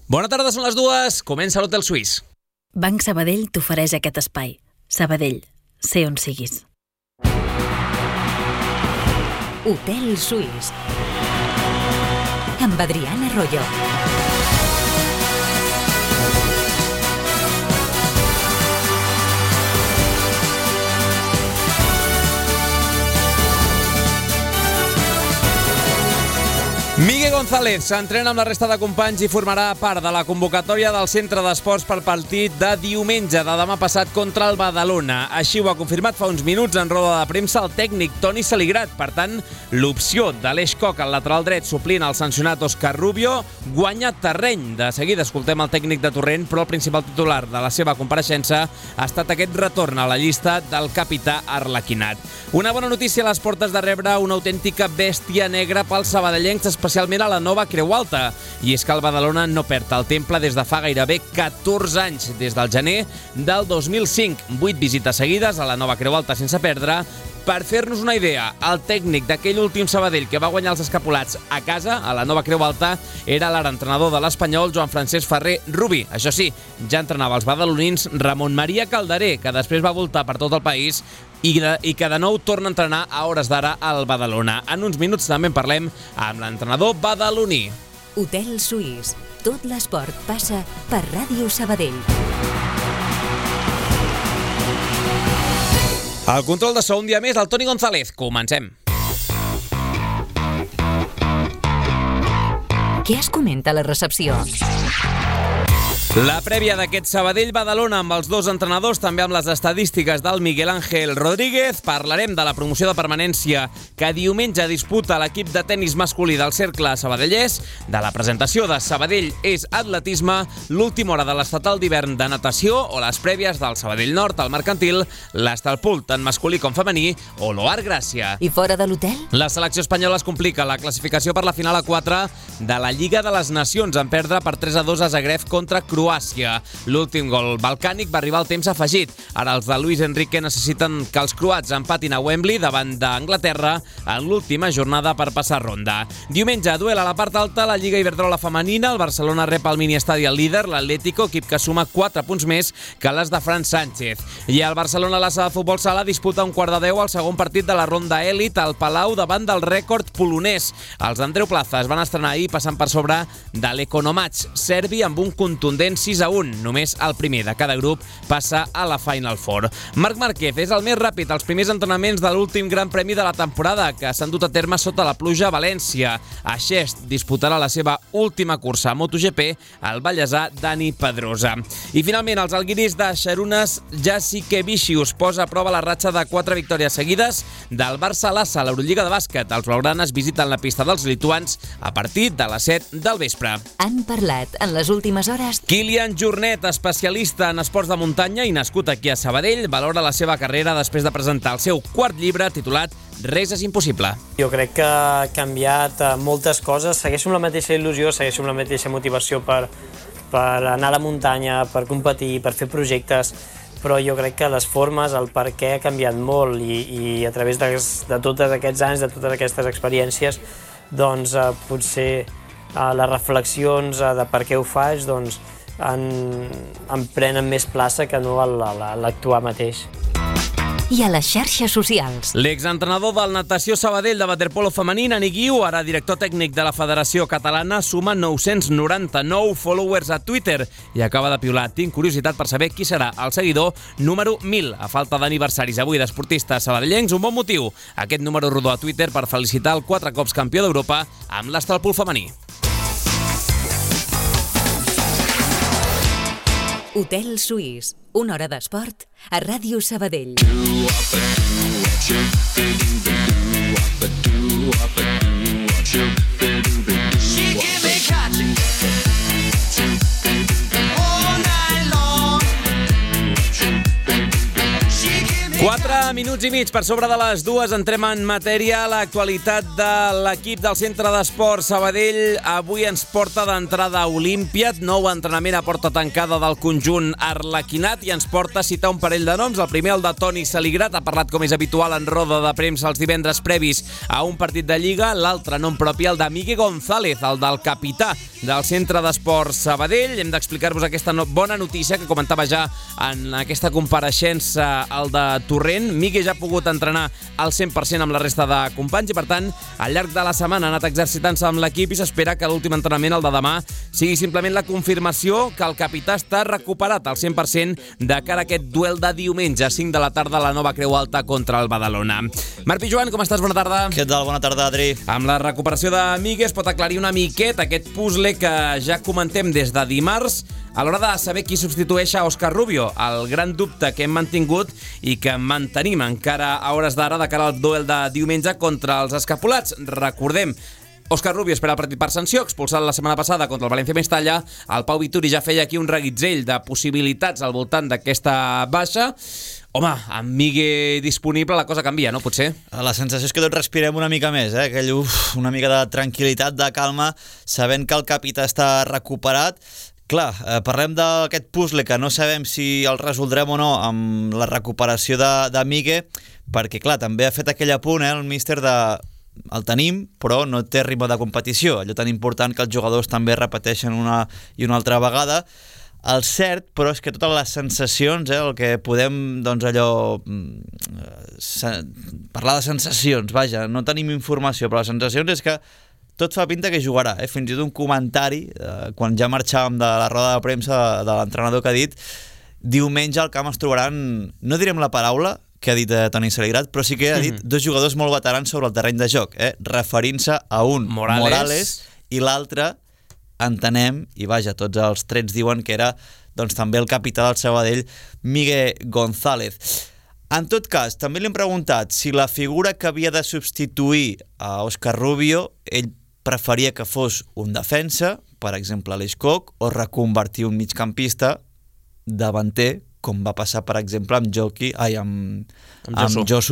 Bona tarda, són les 2, comença l'Hotel Suís. Banc Sabadell t'ofereix aquest espai. Sabadell, sé on siguis. Hotel Suís amb Adriana Arroyo. Miguel González s'entrena amb la resta de companys i formarà part de la convocatòria del Centre d'Esports pel partit de diumenge de demà passat contra el Badalona. Així ho ha confirmat fa uns minuts en roda de premsa el tècnic Toni Saligrat. Per tant, l'opció de l'Eix Coc al lateral dret suplint el sancionat Òscar Rubio guanya terreny. De seguida escoltem el tècnic de Torrent, però el principal titular de la seva compareixença ha estat aquest retorn a la llista del capità Arlequinat. Una bona notícia a les portes de rebre una autèntica bèstia negra pels sabadellencs, especialment a la nova Creu Alta. I és que el Badalona no perd el temple des de fa gairebé 14 anys, des del gener del 2005. 8 visites seguides a la nova Creu Alta sense perdre. Per fer-nos una idea, el tècnic d'aquell últim Sabadell que va guanyar els escapolats a casa, a la nova Creu Alta, era l'ara entrenador de l'Espanyol, Joan Francesc Ferrer Rubi. Això sí, ja entrenava els badalonins Ramon Maria Calderé, que després va voltar per tot el país i que de nou torna a entrenar a hores d'ara al Badalona. En uns minuts també en parlem amb l'entrenador badaloní. Hotel Suís. Tot l'esport passa per Ràdio Sabadell. Al control de so un dia més, el Toni González. Comencem. Què es comenta a la recepció? La prèvia d'aquest Sabadell-Badalona amb els dos entrenadors, també amb les estadístiques del Miguel Ángel Rodríguez. Parlarem de la promoció de permanència que diumenge disputa l'equip de tenis masculí del Cercle Sabadellès, de la presentació de Sabadell és atletisme, l'última hora de l'estatal d'hivern de natació o les prèvies del Sabadell Nord, el Mercantil, l'Estalpult, tant masculí com femení, o l'Oar Gràcia. I fora de l'hotel? La selecció espanyola es complica la classificació per la final a 4 de la Lliga de les Nacions en perdre per 3-2 a Zagreb contra Croàcia. L'últim gol balcànic va arribar al temps afegit. Ara els de Luis Enrique necessiten que els croats empatin a Wembley davant d'Anglaterra en l'última jornada per passar ronda. Diumenge, duel a la part alta, la Lliga Iberdrola femenina. El Barcelona rep al miniestadi el líder, l'Atlético, equip que suma 4 punts més que les de Fran Sánchez. I el Barcelona a la sala de futbol sala disputa un quart de 10 al segon partit de la ronda èlit al Palau davant del rècord polonès. Els d'Andreu Plaza es van estrenar ahir passant per sobre de l'Economats serbi amb un contundent 6-1. Només el primer de cada grup passa a la Final Four. Marc Márquez és el més ràpid als primers entrenaments de l'últim gran premi de la temporada, que s'han dut a terme sota la pluja a València. A Xest disputarà la seva última cursa a MotoGP el ballesà Dani Pedrosa. I finalment, els alguiris de Sharunas Jasikevičius posa a prova la ratxa de 4 victòries seguides del Barça Lassa a l'Eurolliga de bàsquet. Els blaugranes visiten la pista dels lituans a partir de les 7 del vespre. Han parlat en les últimes hores Kilian Jornet, especialista en esports de muntanya i nascut aquí a Sabadell, valora la seva carrera després de presentar el seu quart llibre titulat Res és impossible. Jo crec que ha canviat moltes coses. Segueixo amb la mateixa il·lusió, segueixo amb la mateixa motivació per anar a la muntanya, per competir, per fer projectes, però jo crec que les formes, el per què ha canviat molt i a través de tots aquests anys, de totes aquestes experiències, doncs potser les reflexions de per què ho faig doncs, en prenen més plaça que no l'actuar mateix. i a les xarxes socials. L'exentrenador del Natació Sabadell de waterpolo femení, Nani Guiu, ara director tècnic de la Federació Catalana, suma 999 followers a Twitter i acaba de piular. Tinc curiositat per saber qui serà el seguidor número 1000. A falta d'aniversaris avui d'esportistes sabadellencs, un bon motiu. Aquest número rodó a Twitter per felicitar el 4 cops campió d'Europa amb l'Estalpult femení. Hotel Suís, una hora d'esport a Ràdio Sabadell. minuts i mig per sobre de les 2. Entrem en matèria. L'actualitat de l'equip del Centre d'Esport Sabadell avui ens porta d'entrada a Olímpiat, nou entrenament a porta tancada del conjunt arlequinat, i ens porta a citar un parell de noms. El primer, el de Toni Saligrat, ha parlat com és habitual en roda de premsa els divendres previs a un partit de Lliga. L'altre nom propi, el de Miguel González, el del capità del Centre d'Esport Sabadell. Hem d'explicar-vos aquesta bona notícia que comentava ja en aquesta compareixença el de Torrent. Miguel ja ha pogut entrenar al 100% amb la resta de companys i, per tant, al llarg de la setmana ha anat exercitant-se amb l'equip i s'espera que l'últim entrenament, el de demà, sigui simplement la confirmació que el capità està recuperat al 100% de cara a aquest duel de diumenge a 5 de la tarda a la Nova Creu Alta contra el Badalona. Marc Pijuan, com estàs? Bona tarda. Què tal? Bona tarda, Adri. Amb la recuperació de Miguel es pot aclarir una miqueta aquest puzzle que ja comentem des de dimarts a l'hora de saber qui substitueix a Òscar Rubio, el gran dubte que hem mantingut i que mantenim encara a hores d'ara de cara al duel de diumenge contra els escapulats. Recordem, Òscar Rubio espera el partit per sanció, expulsat la setmana passada contra el València Mestalla. El Pau Vituri ja feia aquí un reguitzell de possibilitats al voltant d'aquesta baixa. Home, amb Miguel disponible la cosa canvia, no? Potser? La sensació és que tots respirem una mica més, una mica de tranquil·litat, de calma, sabent que el capità està recuperat. Clar, parlem d'aquest puzzle que no sabem si el resoldrem o no amb la recuperació de Miguel, perquè, clar, també ha fet aquell apunt, el míster de... El tenim, però no té ritme de competició. Allò tan important que els jugadors també repeteixen una i una altra vegada. El cert, però, és que totes les sensacions, el que podem, doncs, parlar de sensacions, vaja, no tenim informació, però les sensacions és que tot fa pinta que jugarà, fins i tot un comentari, quan ja marxàvem de la roda de premsa de l'entrenador que ha dit, diumenge al camp es trobaran, no direm la paraula que ha dit Toni Saligrat, però sí que ha dit dos jugadors molt veterans sobre el terreny de joc, referint-se a un Morales i l'altre, entenem, i vaja, tots els trets diuen que era doncs també el capità del Sabadell, Miguel González. En tot cas, també li hem preguntat si la figura que havia de substituir a Òscar Rubio, ell preferia que fos un defensa, per exemple Aleix Coc, o reconvertir un migcampista davanter, com va passar, per exemple, amb Josu,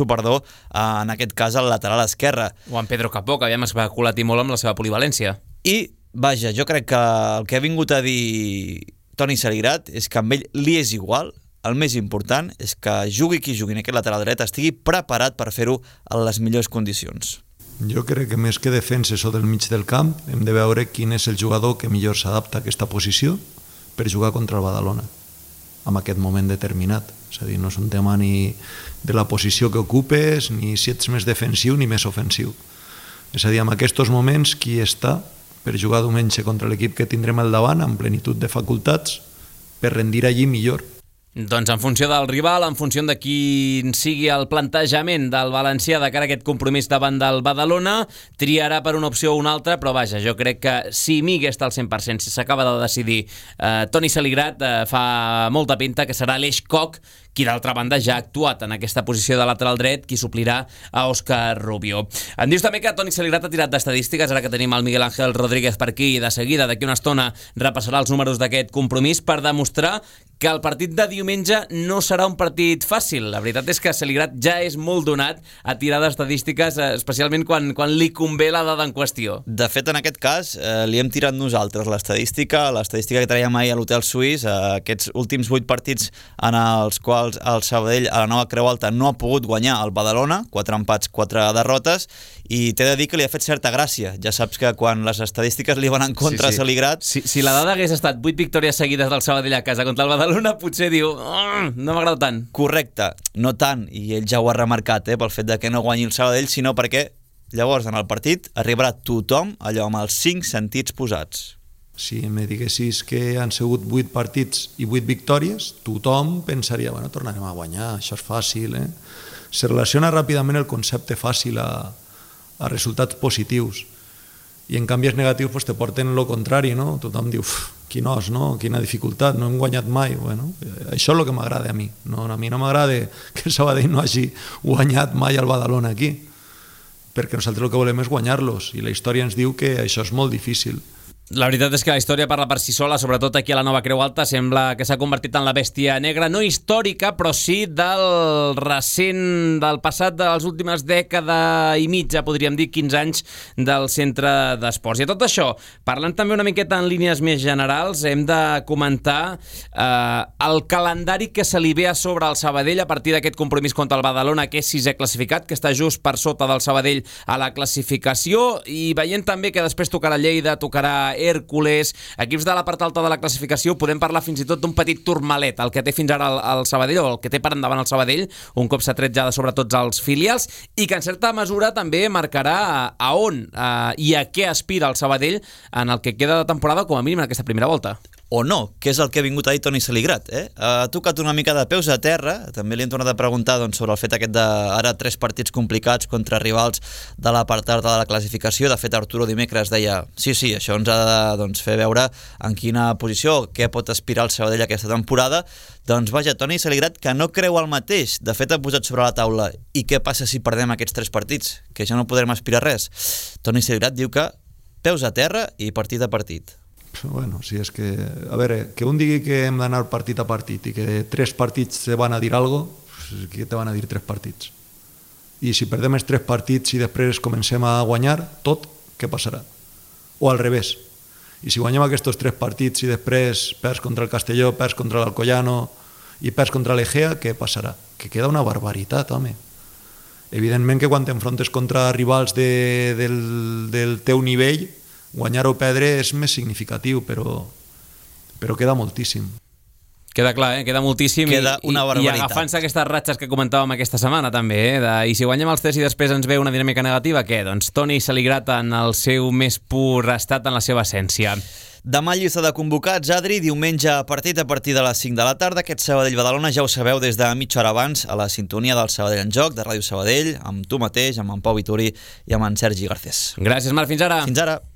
en aquest cas al lateral esquerre. O amb Pedro Capó, que havíem especulat i molt amb la seva polivalència. I, vaja, jo crec que el que ha vingut a dir Toni Saligrat és que amb ell li és igual. El més important és que jugui qui jugui en aquest lateral dret estigui preparat per fer-ho en les millors condicions. Jo crec que més que defenses o del mig del camp hem de veure quin és el jugador que millor s'adapta a aquesta posició per jugar contra el Badalona en aquest moment determinat. És a dir, no és un tema ni de la posició que ocupes, ni si ets més defensiu ni més ofensiu. És a dir, en aquests moments qui està per jugar diumenge contra l'equip que tindrem al davant amb plenitud de facultats per rendir allí millor. Doncs en funció del rival, en funció de quin sigui el plantejament del valencià de cara a aquest compromís davant del Badalona, triarà per una opció o una altra, però vaja, jo crec que si Miguel està al 100%, si s'acaba de decidir Toni Saligrat, fa molta pinta que serà Aleix Coc qui d'altra banda ja ha actuat en aquesta posició de lateral dret, qui suplirà a Òscar Rubio. Em dius també que Toni Saligrat ha tirat d'estadístiques, ara que tenim el Miguel Ángel Rodríguez per aquí, i de seguida, d'aquí una estona, repassarà els números d'aquest compromís per demostrar que el partit de diumenge no serà un partit fàcil. La veritat és que Saligrat ja és molt donat a tirar d'estadístiques, especialment quan li convé la dada en qüestió. De fet, en aquest cas, li hem tirat nosaltres l'estadística que traiem ahir a l'Hotel Suís, aquests últims 8 partits en els quals el Sabadell a la Nova Creu Alta no ha pogut guanyar el Badalona, 4 empats, 4 derrotes, i t'he de dir que li ha fet certa gràcia. Ja saps que quan les estadístiques li van en contra a Saligrat... Si la dada hagués estat 8 victòries seguides del Sabadell a casa contra el Badalona, potser diu, no m'agrada tant. Correcte, no tant, i ell ja ho ha remarcat, pel fet de que no guanyi el Sabadell, sinó perquè llavors en el partit arribarà tothom allò amb els 5 sentits posats. Si em diguessis que han sigut 8 partits i 8 victòries, tothom pensaria, bueno, tornarem a guanyar, això és fàcil, Se relaciona ràpidament el concepte fàcil a resultats positius. I en canvis negatius pues, te porten el contrari, no? Tothom diu, quin os, no? Quina dificultat, no hem guanyat mai. Bueno, això és el que m'agrada a mi. No, a mi no m'agrada que el Sabadell no hagi guanyat mai al Badalona aquí, perquè nosaltres el que volem és guanyar-los, i la història ens diu que això és molt difícil. La veritat és que la història parla per si sola, sobretot aquí a la Nova Creu Alta. Sembla que s'ha convertit en la bèstia negra, no històrica, però sí del recent, del passat de les últimes dècada i mitja, podríem dir 15 anys, del centre d'esports. I a tot això, parlant també una miqueta en línies més generals, hem de comentar el calendari que se li ve a sobre al Sabadell a partir d'aquest compromís contra el Badalona, que és sisè classificat, que està just per sota del Sabadell a la classificació, i veient també que després tocarà Lleida, tocarà Hèrcules, equips de la part alta de la classificació. Podem parlar fins i tot d'un petit turmalet, el que té fins ara el Sabadell, o el que té per endavant el Sabadell, un cop s'ha tret ja de sobre tots els filials, i que en certa mesura també marcarà a on i a què aspira el Sabadell en el que queda de temporada, com a mínim en aquesta primera volta. O no, que és el que ha vingut a dir Toni Saligrat. Ha tocat una mica de peus a terra, també li hem tornat a preguntar sobre el fet aquest d'ara 3 partits complicats contra rivals de la part alta de la classificació. De fet, Arturo dimecres deia sí, això ens ha de fer veure en quina posició, què pot aspirar el Sabadell aquesta temporada. Doncs vaja, Toni Saligrat, que no creu el mateix, de fet ha posat sobre la taula i què passa si perdem aquests 3 partits, que ja no podrem aspirar a res. Toni Saligrat diu que peus a terra i partit a partit. Bueno, si és que... A veure, que un digui que hem d'anar partit a partit i que 3 partits te van a dir alguna cosa, què te van a dir 3 partits? I si perdem els 3 partits i després comencem a guanyar tot, què passarà? O al revés. I si guanyem aquests 3 partits i després perds contra el Castelló, perds contra l'Alcoyano i perds contra l'Egea, què passarà? Que queda una barbaritat, home. Evidentment que quan t'enfrontes contra rivals del teu nivell, guanyar o perdre és més significatiu, però queda moltíssim. Queda clar, queda moltíssim. Queda una barbaritat. I agafant-se aquestes ratxes que comentàvem aquesta setmana també, i si guanyem els 3 i després ens ve una dinàmica negativa, què? Doncs Toni Saligrat en el seu més pur estat, en la seva essència. Demà llista de convocats, Adri, diumenge a partir de les 5 de la tarda. Aquest Sabadell-Badalona ja ho sabeu des de mitja hora abans a la sintonia del Sabadell en Joc, de Ràdio Sabadell, amb tu mateix, amb en Pau Vituri i amb en Sergi Garcés. Gràcies, Marc. Fins ara. Fins ara.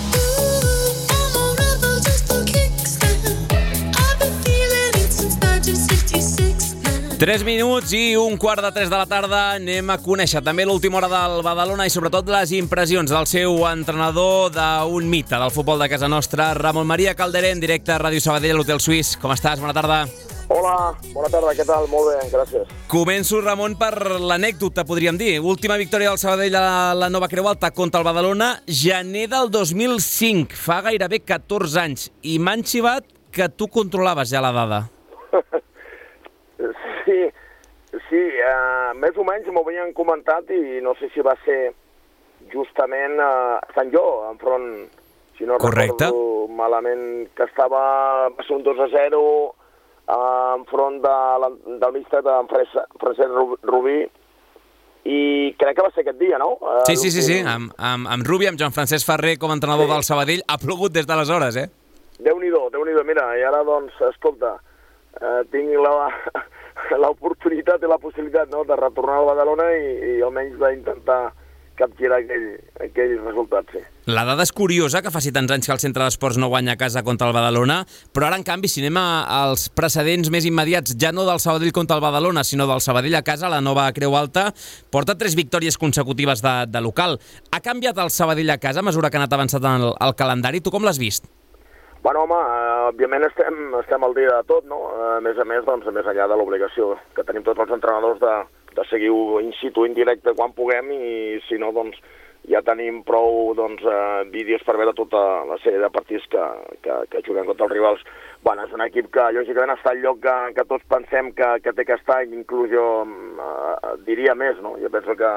3 minuts i 2:45 de la tarda. Anem a conèixer també l'última hora del Badalona i sobretot les impressions del seu entrenador, d'un mite del futbol de casa nostra, Ramon Maria Calderé, en directe a Ràdio Sabadell, a l'Hotel Suís. Com estàs? Bona tarda. Hola, bona tarda, què tal? Molt bé, gràcies. Començo, Ramon, per l'anècdota, podríem dir. Última victòria del Sabadell a la Nova Creu Alta contra el Badalona, gener del 2005, fa gairebé 14 anys. I m'han xivat que tu controlaves ja la dada. Sí, més o menys m'ho havien comentat i no sé si va ser justament a Sant Jo, enfront, si no recordo malament, que va ser un 2-0 enfront del míster d'en Francesc Rubí, i crec que va ser aquest dia, no? Sí, amb Rubí, amb Joan Francesc Ferrer com a entrenador del Sabadell. Ha plogut des d'aleshores, eh? Déu-n'hi-do, mira, i ara, doncs, escolta, tinc l'oportunitat i la possibilitat, no?, de retornar al Badalona i almenys d'intentar capgirar aquell resultat, sí. La dada és curiosa, que faci tants anys que el Centre d'Esports no guanya a casa contra el Badalona, però ara, en canvi, si anem als precedents més immediats, ja no del Sabadell contra el Badalona, sinó del Sabadell a casa, la Nova Creu Alta, porta 3 victòries consecutives de local. Ha canviat el Sabadell a casa a mesura que ha anat avançat en el calendari? Tu com l'has vist? Bueno, home, òbviament estem al dia de tot, no? A més, doncs, més enllà de l'obligació que tenim tots els entrenadors de seguir-ho in situ, en directe, quan puguem, i si no, doncs, ja tenim prou vídeos per veure tota la sèrie de partits que juguem contra els rivals. Bueno, és un equip que, lògicament, està al lloc que tots pensem que té que estar, inclús jo diria més, no? Jo penso que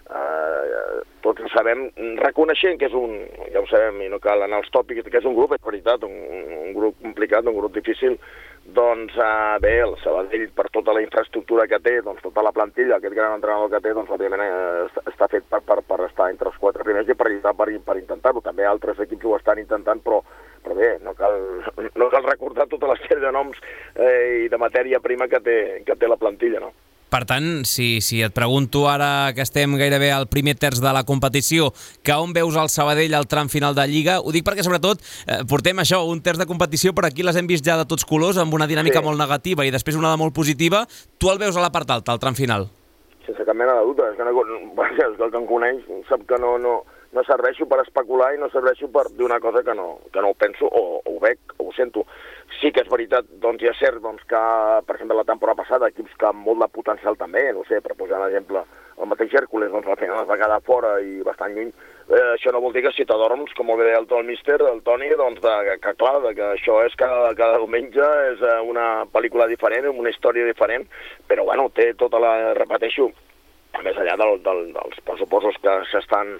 tots ho sabem, reconeixent que és ja ho sabem i no cal anar als tòpics, que és un grup, és veritat, un grup complicat, un grup difícil, doncs bé, el Sabadell, per tota la infraestructura que té, doncs tota la plantilla, aquest gran entrenador que té, doncs òbviament està fet per estar entre els 4 primers i per intentar-ho. També altres equips ho estan intentant, però bé, no cal recordar tota la sèrie de noms i de matèria prima que té la plantilla, no? Per tant, si et pregunto ara que estem gairebé al primer terç de la competició, que on veus el Sabadell al tram final de Lliga, ho dic perquè sobretot portem això, un terç de competició, però aquí les hem vist ja de tots colors, amb una dinàmica molt negativa i després una de molt positiva. Tu el veus a la part alta, al tram final? Sense cap mena de dubte. És que el que em coneix sap que no no serveixo per especular i no serveixo per dir una cosa que no ho penso o ho veig o ho sento. Sí que és veritat, doncs hi ha cert que, per exemple, la temporada passada, equips que amb molt de potencial també, no sé, per posar un exemple, el mateix Hèrcules, doncs al final es va quedar fora i bastant lluny. Això no vol dir que si t'adorms, com molt bé deia el míster, el Toni, doncs que clar, que això és cada diumenge és una pel·lícula diferent, una història diferent, però bueno, té tota la, repeteixo, més enllà dels pressupostos que s'estan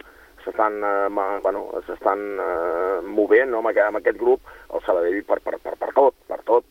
movent, no, amb aquest grup, el Sabadell per tot,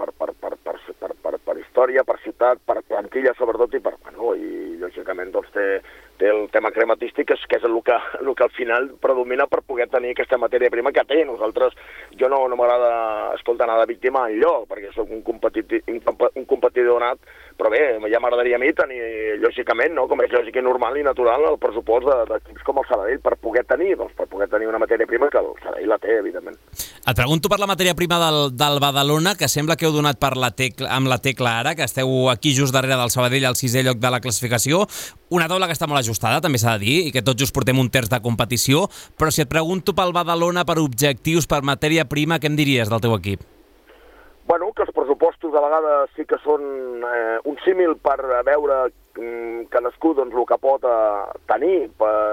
per història, per ciutat, per plantilla sobretot, i lògicament doncs té el tema crematístic, que és el que al final predomina per poder tenir aquesta matèria prima que té. Jo no m'agrada anar de víctima enlloc, perquè soc un competidor nat, però bé, ja m'agradaria a mi tenir, lògicament, no, com és lògic i normal i natural, el pressupost d'equips com el Sabadell per poder tenir una matèria prima que el Sabadell la té, evidentment. Et pregunto per la matèria prima del Badalona, que sembla que heu donat amb la tecla ara, que esteu aquí just darrere del Sabadell al 6è lloc de la classificació, una taula que està molt ajustada, també s'ha de dir, i que tot just portem un terç de competició, però si et pregunto pel Badalona, per objectius, per matèria prima, què em diries del teu equip? Bueno, que els pressupostos a vegades sí que són un símil per veure cadascú el que pot tenir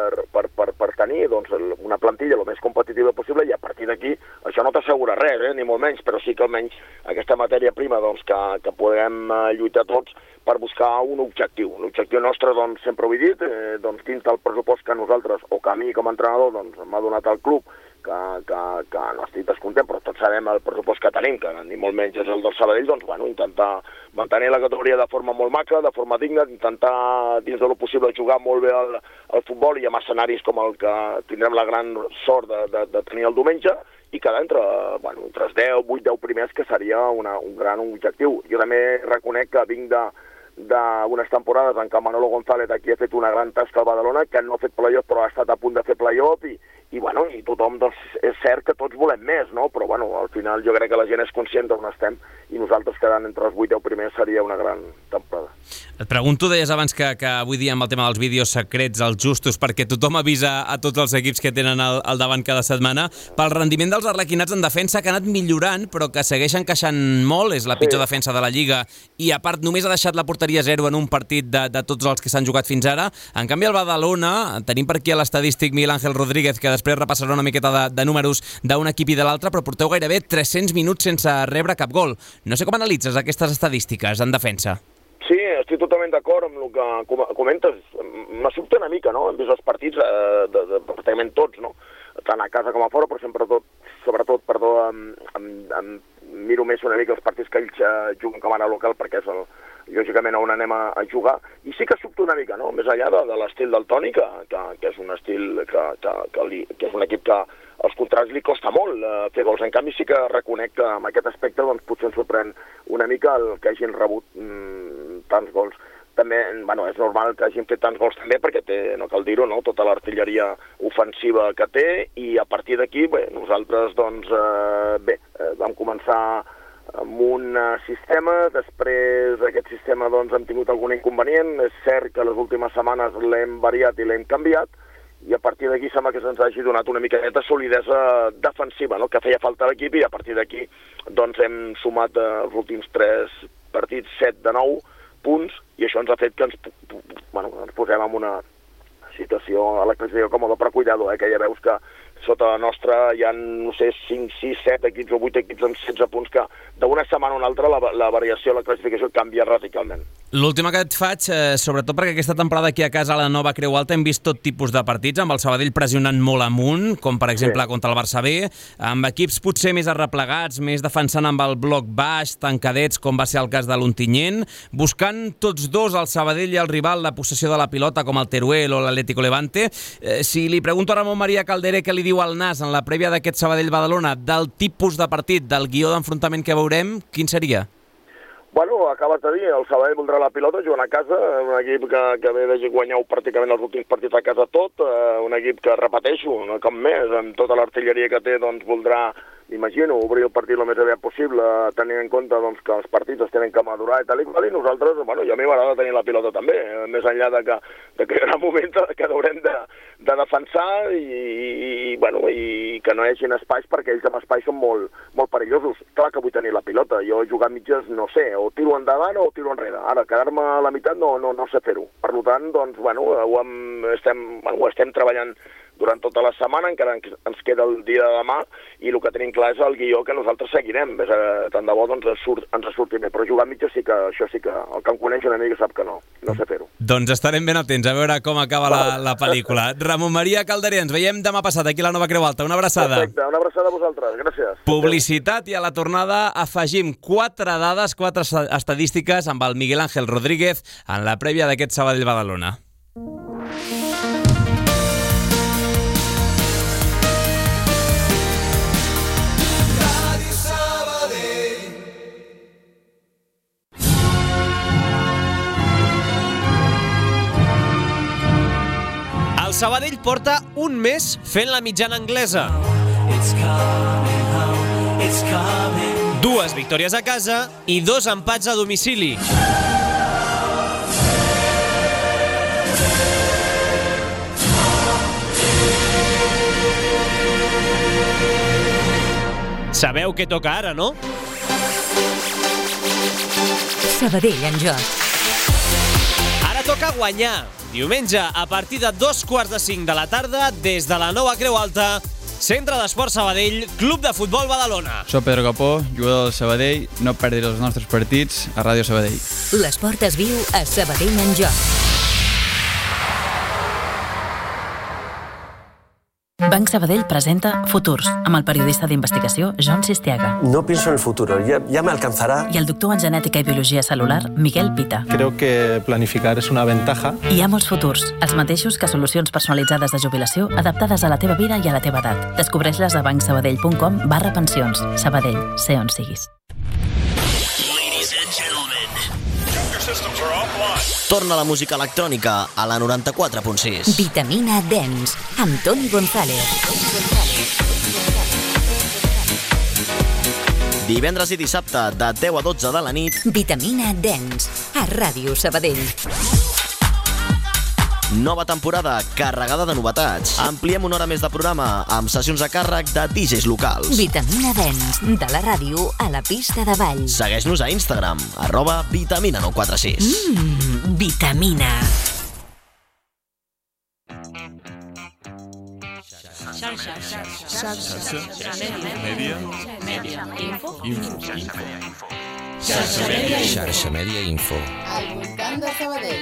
per tenir una plantilla el més competitiva possible, i a partir d'aquí això no t'assegura res, ni molt menys, però sí que almenys aquesta matèria prima que podem lluitar tots per buscar un objectiu. L'objectiu nostre, sempre ho he dit, dins del pressupost que nosaltres, o que a mi com a entrenador m'ha donat el club, que no estic descontent, però tots sabem el pressupost que tenim, que ni molt menys és el del Sabadell, intentar mantenir la categoria de forma molt maca, de forma digna, intentar dins de lo possible jugar molt bé al futbol i amb escenaris com el que tindrem la gran sort de tenir el diumenge, i quedar entre els 8-10 primers, que seria un gran objectiu. Jo també reconec que vinc d'unes temporades en què Manolo González aquí ha fet una gran tasca al Badalona, que no ha fet playoff però ha estat a punt de fer playoff, i tothom, és cert que tots volem més, no? Però al final jo crec que la gent és conscient d'on estem, i nosaltres quedant entre els 8-10 primers seria una gran temporada. Et pregunto, deies abans que avui dia amb el tema dels vídeos secrets, els justos, perquè tothom avisa a tots els equips que tenen al davant cada setmana, pel rendiment dels arlequinats en defensa, que ha anat millorant, però que segueix encaixant molt, és la pitjor defensa de la Lliga, i a part només ha deixat la porteria 0 en un partit de tots els que s'han jugat fins ara. En canvi, el Badalona, tenim per aquí a l'estadístic Miguel Ángel Rodríguez, que després repassarà una miqueta de números d'un equip i de l'altre, però porteu gairebé 300 minuts sense rebre cap gol. No sé com analitzes aquestes estadístiques en defensa. Sí, estic totalment d'acord amb el que comentes. M'ha sobtat una mica, no? Hem vist els partits de pràcticament tots, no? Tant a casa com a fora, però sobretot, miro més una mica els partits que ells juguen com ara local, perquè és lògicament on anem a jugar, i sí que sobta una mica, no? Més enllà de l'estil del Toni, que és un estil que és un equip que als contraris li costa molt fer gols. En canvi sí que reconec que en aquest aspecte potser ens sorprèn una mica el que hagin rebut tants gols. També, és normal que hagin fet tants gols també, perquè té, no cal dir-ho, no? Tota l'artilleria ofensiva que té, i a partir d'aquí, nosaltres, vam començar amb un sistema, després d'aquest sistema hem tingut algun inconvenient, és cert que les últimes setmanes l'hem variat i l'hem canviat, i a partir d'aquí sembla que se'ns hagi donat una miqueta de solidesa defensiva, no? Que feia falta a l'equip, i a partir d'aquí hem sumat els últims 3 partits 7 de 9 punts, i això ens ha fet que ens posem en una situació a la classificació còmoda, però cuidado, que ja veus que sota la nostra hi ha, no sé, 5, 6, 7 equips o 8 equips amb 16 punts, que d'una setmana a una altra la variació a la classificació canvia radicalment. L'última que et faig, sobretot perquè aquesta temporada aquí a casa a la Nova Creu Alta hem vist tot tipus de partits, amb el Sabadell pressionant molt amunt, com per exemple contra el Barça B, amb equips potser més arreplegats, més defensant amb el bloc baix, tancadets, com va ser el cas de l'Ontinyent, buscant tots dos, el Sabadell i el rival, la possessió de la pilota, com el Teruel o l'Atlético Levante. Si li pregunto a Ramon María Calderé què li diu al nas en la prèvia d'aquest Sabadell-Badalona, del tipus de partit, del guió d'enfrontament que veurem, quin seria? Bueno, acabes de dir, el Sabadell voldrà la pilota jugant a casa, un equip que ve de guanyar pràcticament els últims partits a casa tot, un equip que, repeteixo, no com més, amb tota l'artilleria que té, voldrà m'imagino, obrir el partit el més aviat possible, tenint en compte doncs, que els partits es tenen que madurar i tal i qual, i nosaltres, bueno, ja a mi m'agrada tenir la pilota també, més enllà de que hi haurà moments que haurem de defensar i que no hi hagi espais, perquè ells amb espais són molt perillosos. Clar que vull tenir la pilota, jo jugar mitges no sé, o tiro endavant o tiro enrere. Ara, quedar-me a la meitat no sé fer-ho. Per tant, doncs, bueno, ho estem treballant durant tota la setmana, encara ens queda el dia de demà, i el que tenim clar és el guió que nosaltres seguirem. Tant de bo doncs, ens surti bé, però jugar mitja això sí que el que em coneix una mica sap que no sé fer-ho. Doncs estarem ben atents a veure com acaba la pel·lícula. Ramon Maria Calderé, ens veiem demà passat aquí a la Nova Creu Alta. Una abraçada. Perfecte, una abraçada a vosaltres, gràcies. Publicitat, i a la tornada afegim 4 dades, 4 estadístiques amb el Miguel Ángel Rodríguez en la prèvia d'aquest Sabadell-Badalona. El Sabadell porta un mes fent la mitjana anglesa. 2 victòries a casa i 2 empats a domicili. Sabeu què toca ara, no? Sabadell en joc. Ara toca guanyar. Diumenge, a partir de 2:45 de la tarda, des de la Nova Creu Alta, Centre d'Esport Sabadell, Club de Futbol Badalona. Soc Pedro Capó, jugador del Sabadell. No perdis els nostres partits a Ràdio Sabadell. L'esport es viu a Sabadell en joc. Banc Sabadell presenta Futurs, amb el periodista d'investigació Jon Sistiaga. No pienso en el futuro, ya me alcanzará. I el doctor en genètica i biologia celular, Miguel Pita. Creo que planificar es una ventaja. Hi ha molts futurs, els mateixos que solucions personalitzades de jubilació adaptades a la teva vida i a la teva edat. Descobreix-les a bancsabadell.com/pensions. Sabadell, sé on siguis. Torna la música electrònica a la 94.6. Vitamina Dance, amb Toni González. Divendres i dissabte, de 10 a 12 de la nit. Vitamina Dance, a Ràdio Sabadell. Nova temporada carregada de novetats. Ampliem una hora més de programa amb sessions a càrrec de DJs locals. Vitamina Dance, de la ràdio a la pista de ball. Segueix-nos a Instagram, @vitamina946. Vitamina. Xarxa Mèdia Info. Al voltant de Sabadell.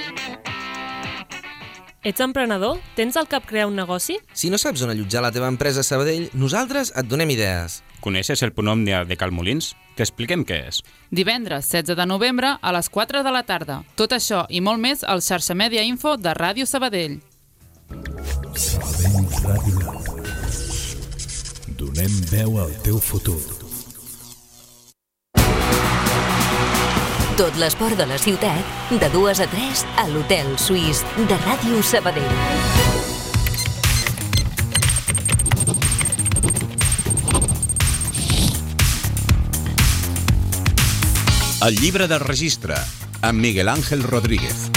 Ets emprenedor? Tens al cap crear un negoci? Si no saps on allotjar la teva empresa a Sabadell, nosaltres et donem idees. Coneixes el punt Òmnia de Cal Molins? T'expliquem què és. Divendres 16 de novembre a les 4 de la tarda. Tot això i molt més al Xarxa Mèdia Info de Ràdio Sabadell. Sabadell Ràdio. Donem veu al teu futur. Tot l'esport de la ciutat, de 2 a 3 a l'Hotel Suís de Ràdio Sabadell. El llibre de registre, amb Miguel Ángel Rodríguez.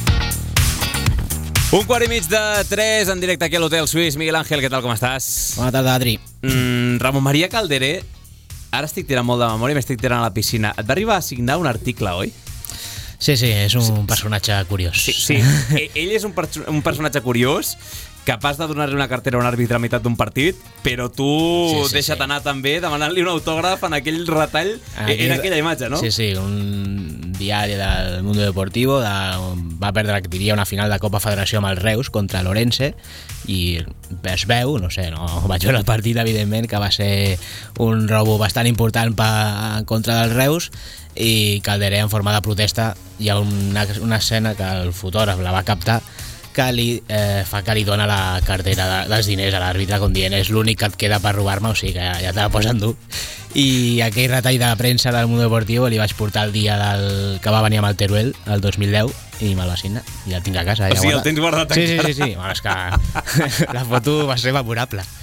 1:15 en directe aquí a l'Hotel Suís. Miguel Ángel, què tal, com estàs? Bona tarda, Adri. Ramon Maria Calderé, ara estic tirant molt de memòria, m'estic tirant a la piscina. Et va arribar a signar un article, oi? Sí, és un personatge curiós. Sí. Ell és un personatge curiós, capaç de donar-li una cartera a un àrbitre a meitat d'un partit, però tu deixa't anar també demanant-li un autògraf en aquell retall, en aquella imatge, no? Sí, un diari del Mundo Deportivo va perdre, diria, una final de Copa Federació amb el Reus contra l'Orense, i es veu, no vaig veure el partit, evidentment, que va ser un robo bastant important en contra del Reus, i Calderé, en forma de protesta, hi ha una escena que el fotògraf la va captar, que fa que li dona la cartera dels diners a l'àrbitre, com dient, és l'únic que et queda per robar-me, o sigui que ja te la posen dur. I aquell retall de premsa del Mundo Deportivo li vaig portar el dia que va venir amb el Teruel, el 2010, i me'l va signar, i el tinc a casa. O sigui, el tens guardat encara? Sí. Bueno, és que la foto va ser memorable.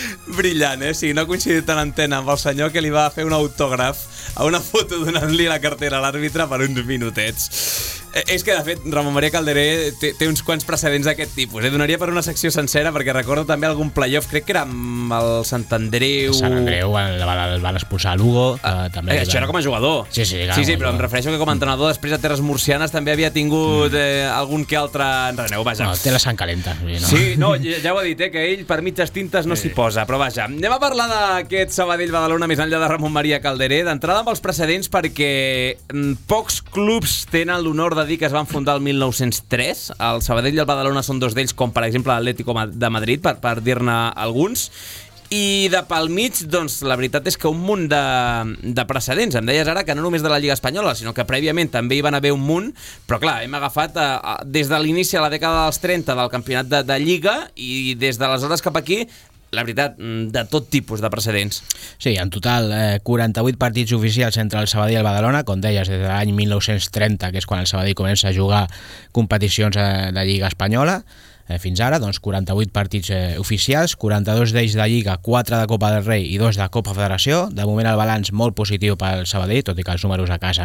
Brillant, eh? O sigui, no ha coincidit en antena amb el senyor que li va fer un autògraf a una foto donant-li la cartera a l'àrbitre per uns minutets. És que, de fet, Ramon Maria Calderé té uns quants precedents d'aquest tipus. Donaria per una secció sencera, perquè recordo també algun playoff, crec que era amb el Sant Andreu... Sant Andreu el van expulsar a Lugo. També això era com a jugador. Sí, clar, sí, però em refereixo que com a entrenador després a Terres Murcianes també havia tingut algun que altre enreneu, vaja. No, té la sang calenta. No? Sí, no, ja ho ha dit, que ell per mitges tintes no s'hi posa, però vaja. Anem a parlar d'aquest Sabadell-Badalona més enllà de Ramon Maria Calderé. D'entrada amb els precedents, perquè pocs clubs tenen l'honor de dir que es van fundar el 1903. El Sabadell i el Badalona són dos d'ells, com per exemple l'Atlético de Madrid, per dir-ne alguns. I de pel mig, doncs, la veritat és que un munt de precedents. Em deies ara que no només de la Lliga Espanyola, sinó que prèviament també hi van haver un munt, però clar, hem agafat des de l'inici a la dècada dels 30 del campionat de Lliga i des d'aleshores cap aquí, la veritat, de tot tipus de precedents. Sí, en total 48 partits oficials entre el Sabadell i el Badalona, com deies, des de l'any 1930, que és quan el Sabadell comença a jugar competicions de Lliga Espanyola. Fins ara, doncs, 48 partits oficials, 42 d'ells de Lliga, 4 de Copa del Rei i 2 de Copa Federació. De moment el balanç molt positiu pel Sabadell, tot i que els números a casa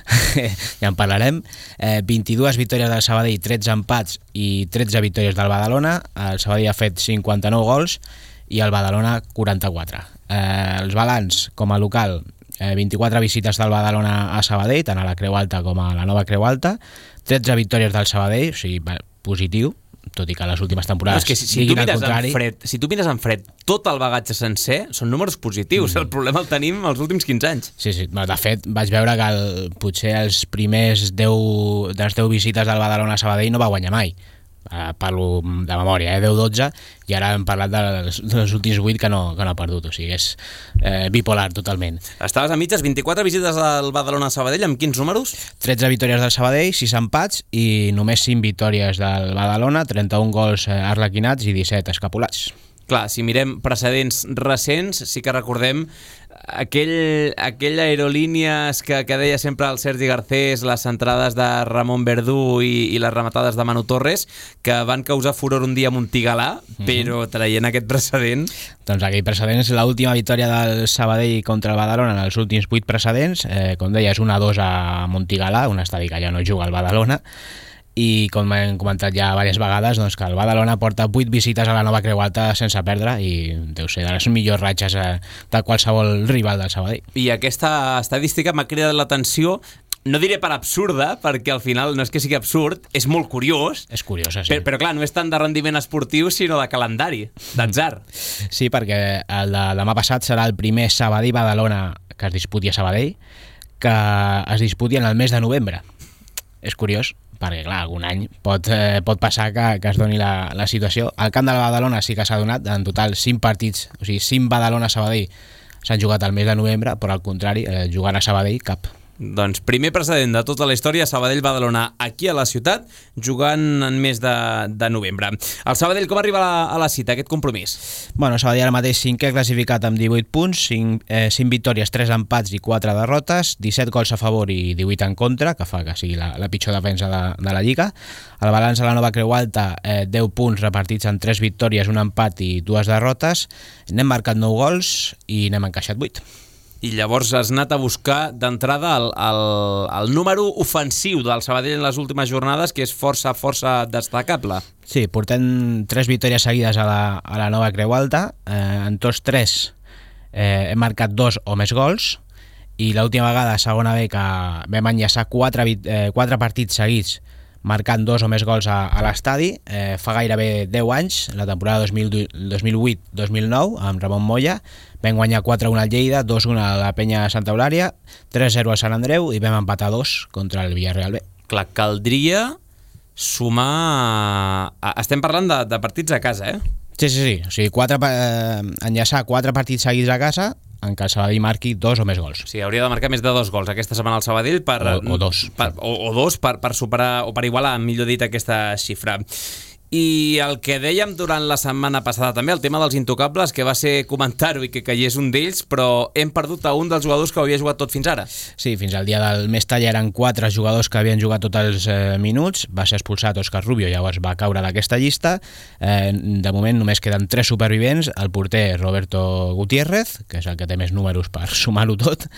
ja en parlarem. 22 victòries del Sabadell, 13 empats i 13 victòries del Badalona. El Sabadell ha fet 59 gols i el Badalona 44. Els balanç com a local, 24 visites del Badalona a Sabadell, tant a la Creu Alta com a la nova Creu Alta, 13 victòries del Sabadell, o sigui, positiu, tot i que les últimes temporades és que si tu mires en fred tot el bagatge sencer, són números positius. El problema el tenim els últims 15 anys. Sí, de fet vaig veure que potser els primers 10 visites del Badalona a Sabadell no va guanyar mai. Parlo de memòria, 10-12, i ara hem parlat dels últims 8 que no ha perdut, o sigui, és bipolar totalment. Estaves a mitges, 24 visites al Badalona a Sabadell, amb quins números? 13 victòries del Sabadell, 6 empats i només 5 victòries del Badalona, 31 gols arlequinats i 17 escapulats. Clar, si mirem precedents recents, sí que recordem aquella aerolínies que deia sempre el Sergi Garcés, les entrades de Ramon Verdú i les rematades de Manu Torres, que van causar furor un dia a Montigalà, però traient aquest precedent... Doncs aquell precedent és l'última victòria del Sabadell contra el Badalona en els últims 8 precedents, com deies, 1-2 a Montigalà, un estadi que ja no juga al Badalona, i com hem comentat ja diverses vegades, doncs que el Badalona porta 8 visites a la nova Creu Alta sense perdre i deu ser de les millors ratxes de qualsevol rival del Sabadell. I aquesta estadística m'ha cridat l'atenció, no diré per absurda, perquè al final no és que sigui absurd, és molt curiós. És curiosa, sí. Però clar, no és tant de rendiment esportiu, sinó de calendari, d'atzar. Sí, perquè el de demà passat serà el primer Sabadell-Badalona que es disputi a Sabadell, que es disputi en el mes de novembre. És curiós, perquè clar, algun any pot passar que es doni la situació. Al camp de la Badalona sí que s'ha donat, en total 5 partits, o sigui 5 Badalona-Sabadell s'han jugat al mes de novembre, però al contrari, jugant a Sabadell cap. Doncs primer precedent de tota la història, Sabadell-Badalona aquí a la ciutat, jugant en mes de novembre. El Sabadell com arriba a la cita, aquest compromís? Bueno, Sabadell ara mateix 5è classificat amb 18 punts, 5 victòries, 3 empats i 4 derrotes, 17 gols a favor i 18 en contra, que fa que sigui la pitjor defensa de la Lliga. El balanç a la nova Creu Alta, 10 punts repartits en 3 victòries, un empat i 2 derrotes. N'hem marcat 9 gols i n'hem encaixat 8. I llavors has anat a buscar d'entrada el número ofensiu del Sabadell en les últimes jornades, que és força destacable. Sí, portem 3 victòries seguides a la nova Creu Alta. En tots 3 hem marcat 2 o més gols, i l'última vegada a segona B que vam enllaçar 4 partits seguits marcant 2 o més gols a l'estadi, fa gairebé 10 anys, la temporada 2008-2009, amb Ramon Moya. Vam guanyar 4-1 al Lleida, 2-1 a la Penya Santa Eulària, 3-0 al Sant Andreu i vam empatar 2 contra el Villarreal B. Clar, caldria sumar... Estem parlant de partits a casa, eh? Sí. O sigui, enllaçar 4 partits seguits a casa en què el Sabadell marqui 2 o més gols. Sí, hauria de marcar més de 2 gols aquesta setmana al Sabadell o 2 per superar o per igualar, millor dit, aquesta xifra. I el que dèiem durant la setmana passada també, el tema dels intocables, que va ser comentar-ho i que caigués un d'ells, però hem perdut a un dels jugadors que havia jugat tot fins ara. Sí, fins al dia del Mestalla eren 4 jugadors que havien jugat tots els minuts, va ser expulsat Òscar Rubio, llavors va caure d'aquesta llista. De moment només queden 3 supervivents, el porter Roberto Gutiérrez, que és el que té més números per sumar-ho tot,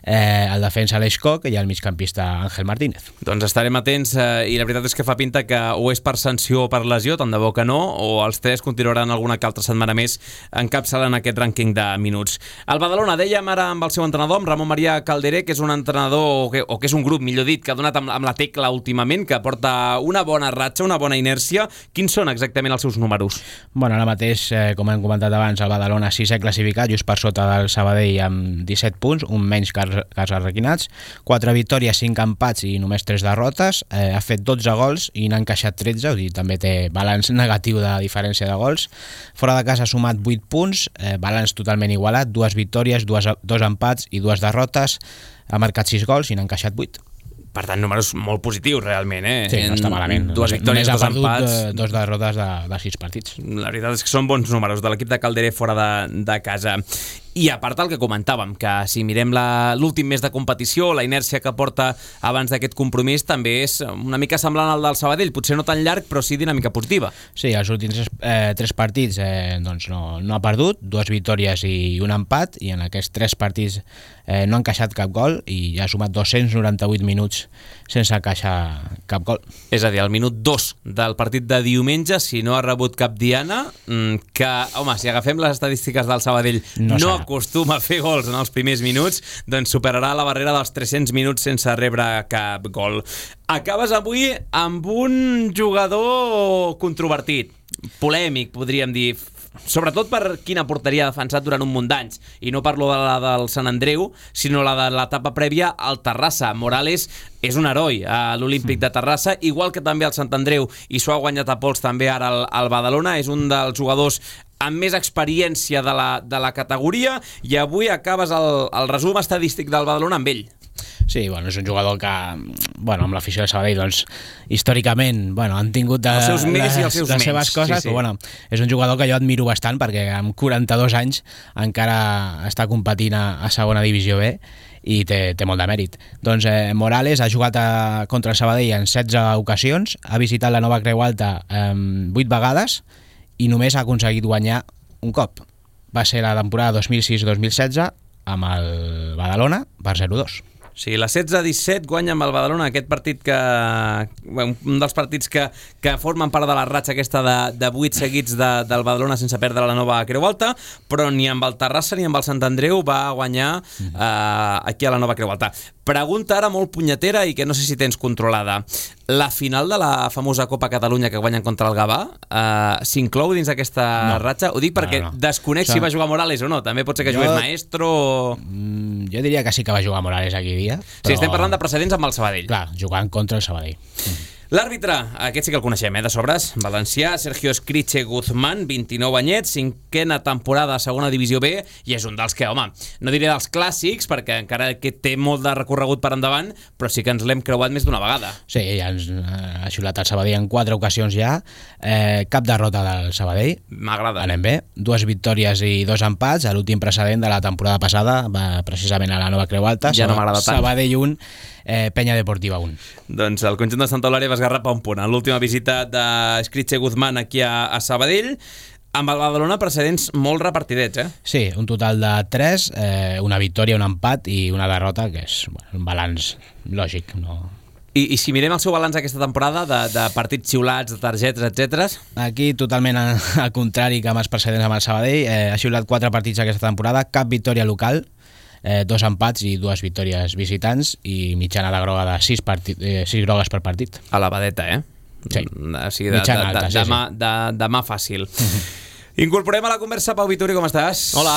el defensa Aleix Koch i el migcampista Ángel Martínez. Doncs estarem atents i la veritat és que fa pinta que o és per sanció o per lesió, tant de bo que no, o els 3 continuaran alguna que altra setmana més encapçalant aquest rànquing de minuts. El Badalona, dèiem ara amb el seu entrenador, amb Ramon Maria Calderé, que és un entrenador, o que és un grup, millor dit, que ha donat amb la tecla últimament, que porta una bona ratxa, una bona inèrcia. Quins són exactament els seus números? Bueno, ara mateix, com hem comentat abans, el Badalona 6è classificat, just per sota del Sabadell amb 17 punts, un menys que els arrequinats, 4 victòries, 5 empats i només 3 derrotes, ha fet 12 gols i n'ha encaixat 13, o sigui, també té balanç negatiu de diferència de gols. Fora de casa ha sumat 8 punts, balanç totalment igualat, 2 victòries, 2 empats i 2 derrotes, ha marcat 6 gols i n'ha encaixat 8. Per tant, números molt positius, realment, eh? Sí, no està malament. 2 victòries, 2 empats. 2 derrotes de 6 partits. La veritat és que són bons números de l'equip de Calderé fora de casa. I a part el que comentàvem, que si mirem l'últim mes de competició, la inèrcia que porta abans d'aquest compromís també és una mica semblant al del Sabadell, potser no tan llarg, però sí dinàmica positiva. Sí, els últims 3 partits doncs no ha perdut, 2 victòries i un empat, i en aquests 3 partits no ha encaixat cap gol i ha sumat 298 minuts sense encaixar cap gol. És a dir, al minut 2 del partit de diumenge, si no ha rebut cap diana, que, home, si agafem les estadístiques del Sabadell, no acostuma a fer gols en els primers minuts, doncs superarà la barrera dels 300 minuts sense rebre cap gol. Acabes avui amb un jugador controvertit, polèmic, podríem dir, sobretot per quina porteria ha defensat durant un munt d'anys, i no parlo de la del Sant Andreu, sinó la de l'etapa prèvia al Terrassa. Morales és un heroi a l'Olímpic de Terrassa, igual que també al Sant Andreu, i s'ho ha guanyat a pols també ara al Badalona. És un dels jugadors amb més experiència de la categoria, i avui acabes el resum estadístic del Badalona amb ell. Sí, bueno, és un jugador que, bueno, amb l'afició de Sabadell, doncs, històricament, bueno, han tingut els seus més i els seus menys. Seves coses, sí. Però, bueno, és un jugador que jo admiro bastant, perquè amb 42 anys encara està competint a segona divisió B i té molt de mèrit. Doncs Morales ha jugat contra el Sabadell en 16 ocasions, ha visitat la Nova Creu Alta 8 vegades i només ha aconseguit guanyar un cop. Va ser la temporada 2006-2016 amb el Badalona per 0-2. Sí, la 16-17 guanya amb el Badalona aquest partit un dels partits que formen part de la ratxa aquesta de 8 seguits del Badalona sense perdre la Nova Creu Alta, però ni amb el Terrassa ni amb el Sant Andreu va guanyar aquí a la Nova Creu Alta. Pregunta ara molt punyetera i que no sé si tens controlada. La final de la famosa Copa Catalunya que guanyen contra el Gavà s'inclou dins aquesta ratxa? Ho dic perquè desconec si va jugar Morales o no. També pot ser que jugués Maestro o... Jo diria que sí que va jugar Morales aquell dia. Però... Sí, estem parlant de precedents amb el Sabadell. Clar, jugant contra el Sabadell. L'àrbitre, aquest sí que el coneixem, de sobres, valencià, Sergio Escriche Guzmán, 29 anyets, 5a temporada a segona divisió B, i és un dels que, home, no diré dels clàssics, perquè encara que té molt de recorregut per endavant, però sí que ens l'hem creuat més d'una vegada. Sí, ja ens ha xiulat el Sabadell en 4 ocasions ja, cap derrota del Sabadell. M'agrada. Anem bé, 2 victòries i 2 empats, a l'últim precedent de la temporada passada, va precisament a la Nova Creu Alta, ja no m'agrada tant. Sabadell 1, Penya Deportiva 1. Doncs el conjunt de Santa Eulàlia va esgarrapar un punt en l'última visita d'Escriche Guzmán aquí a Sabadell, amb el Badalona precedents molt repartidets, Sí, un total de 3, una victòria, un empat i una derrota, que és un balanç lògic, no... I si mirem el seu balanç aquesta temporada de partits xiulats, de targetes, etc. Aquí totalment al contrari que amb els precedents amb el Sabadell, ha xiulat 4 partits aquesta temporada, cap victòria local, 2 empats i 2 victòries visitants i mitjana de groga de 6 grogues per partit. A la vedeta, Sí. Mitjana alta, de mà fàcil. Incorporem a la conversa Pau Vituri, com estàs? Hola.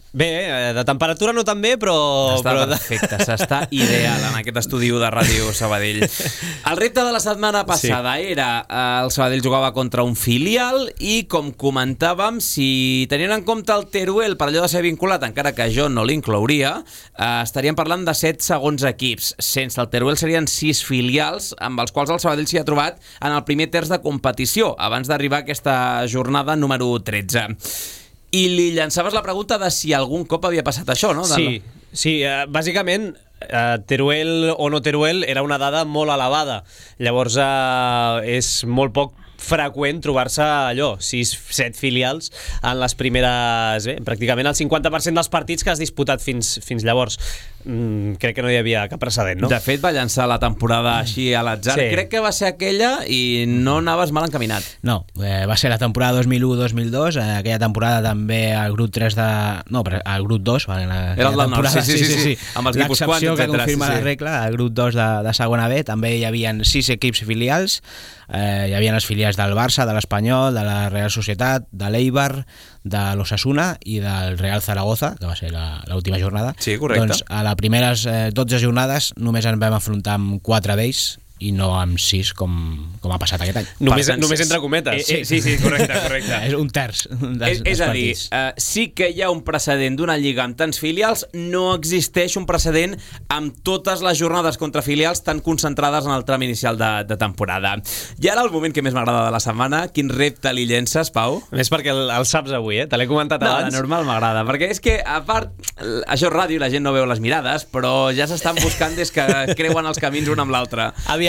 Bé, de temperatura no tan bé, però... Està perfecte, s'està ideal en aquest estudi de Ràdio Sabadell. El repte de la setmana passada era el Sabadell jugava contra un filial i, com comentàvem, si tenien en compte el Teruel per allò de ser vinculat, encara que jo no l'inclouria, estaríem parlant de 7 segons equips. Sense el Teruel serien 6 filials, amb els quals el Sabadell s'hi ha trobat en el primer terç de competició, abans d'arribar a aquesta jornada número 13. I li llançaves la pregunta de si algun cop havia passat això, no? Sí, bàsicament Teruel o no Teruel era una dada molt elevada. Llavors és molt poc freqüent trobar-se allò, 6-7 filials en les primeres... pràcticament el 50% dels partits que has disputat fins llavors. Crec que no hi havia cap precedent, no? De fet, va llançar la temporada així a l'atzar. Sí. Crec que va ser aquella i no anaves mal encaminat. No, va ser la temporada 2001-2002, aquella temporada també al grup 3 de... No, al grup 2. Era el del nord, sí. Amb els guipusquans, l'excepció que confirma la regla, al grup 2 de segona B, també hi havia 6 equips filials, hi havia les filials del Barça, de l'Espanyol, de la Real Societat, de l'Eibar, de l'Osasuna i del Real Zaragoza, que va ser l'última jornada. Sí, correcte. Doncs a les primeres 12 jornades només ens vam enfrontar amb 4 d'ells i no amb 6 com ha passat aquest any. Només entre cometes. Sí, correcte. És un terç dels és a dir, partits. sí que hi ha un precedent d'una lliga amb tants filials, no existeix un precedent amb totes les jornades contra filials tan concentrades en el tram inicial de temporada. I ara el moment que més m'agrada de la setmana, quin repte li llences, Pau? Més perquè el saps avui, te l'he comentat abans. No, de normal m'agrada, perquè és que a part, això és ràdio, la gent no veu les mirades, però ja s'estan buscant des que creuen els camins un amb l'altre. Aviam,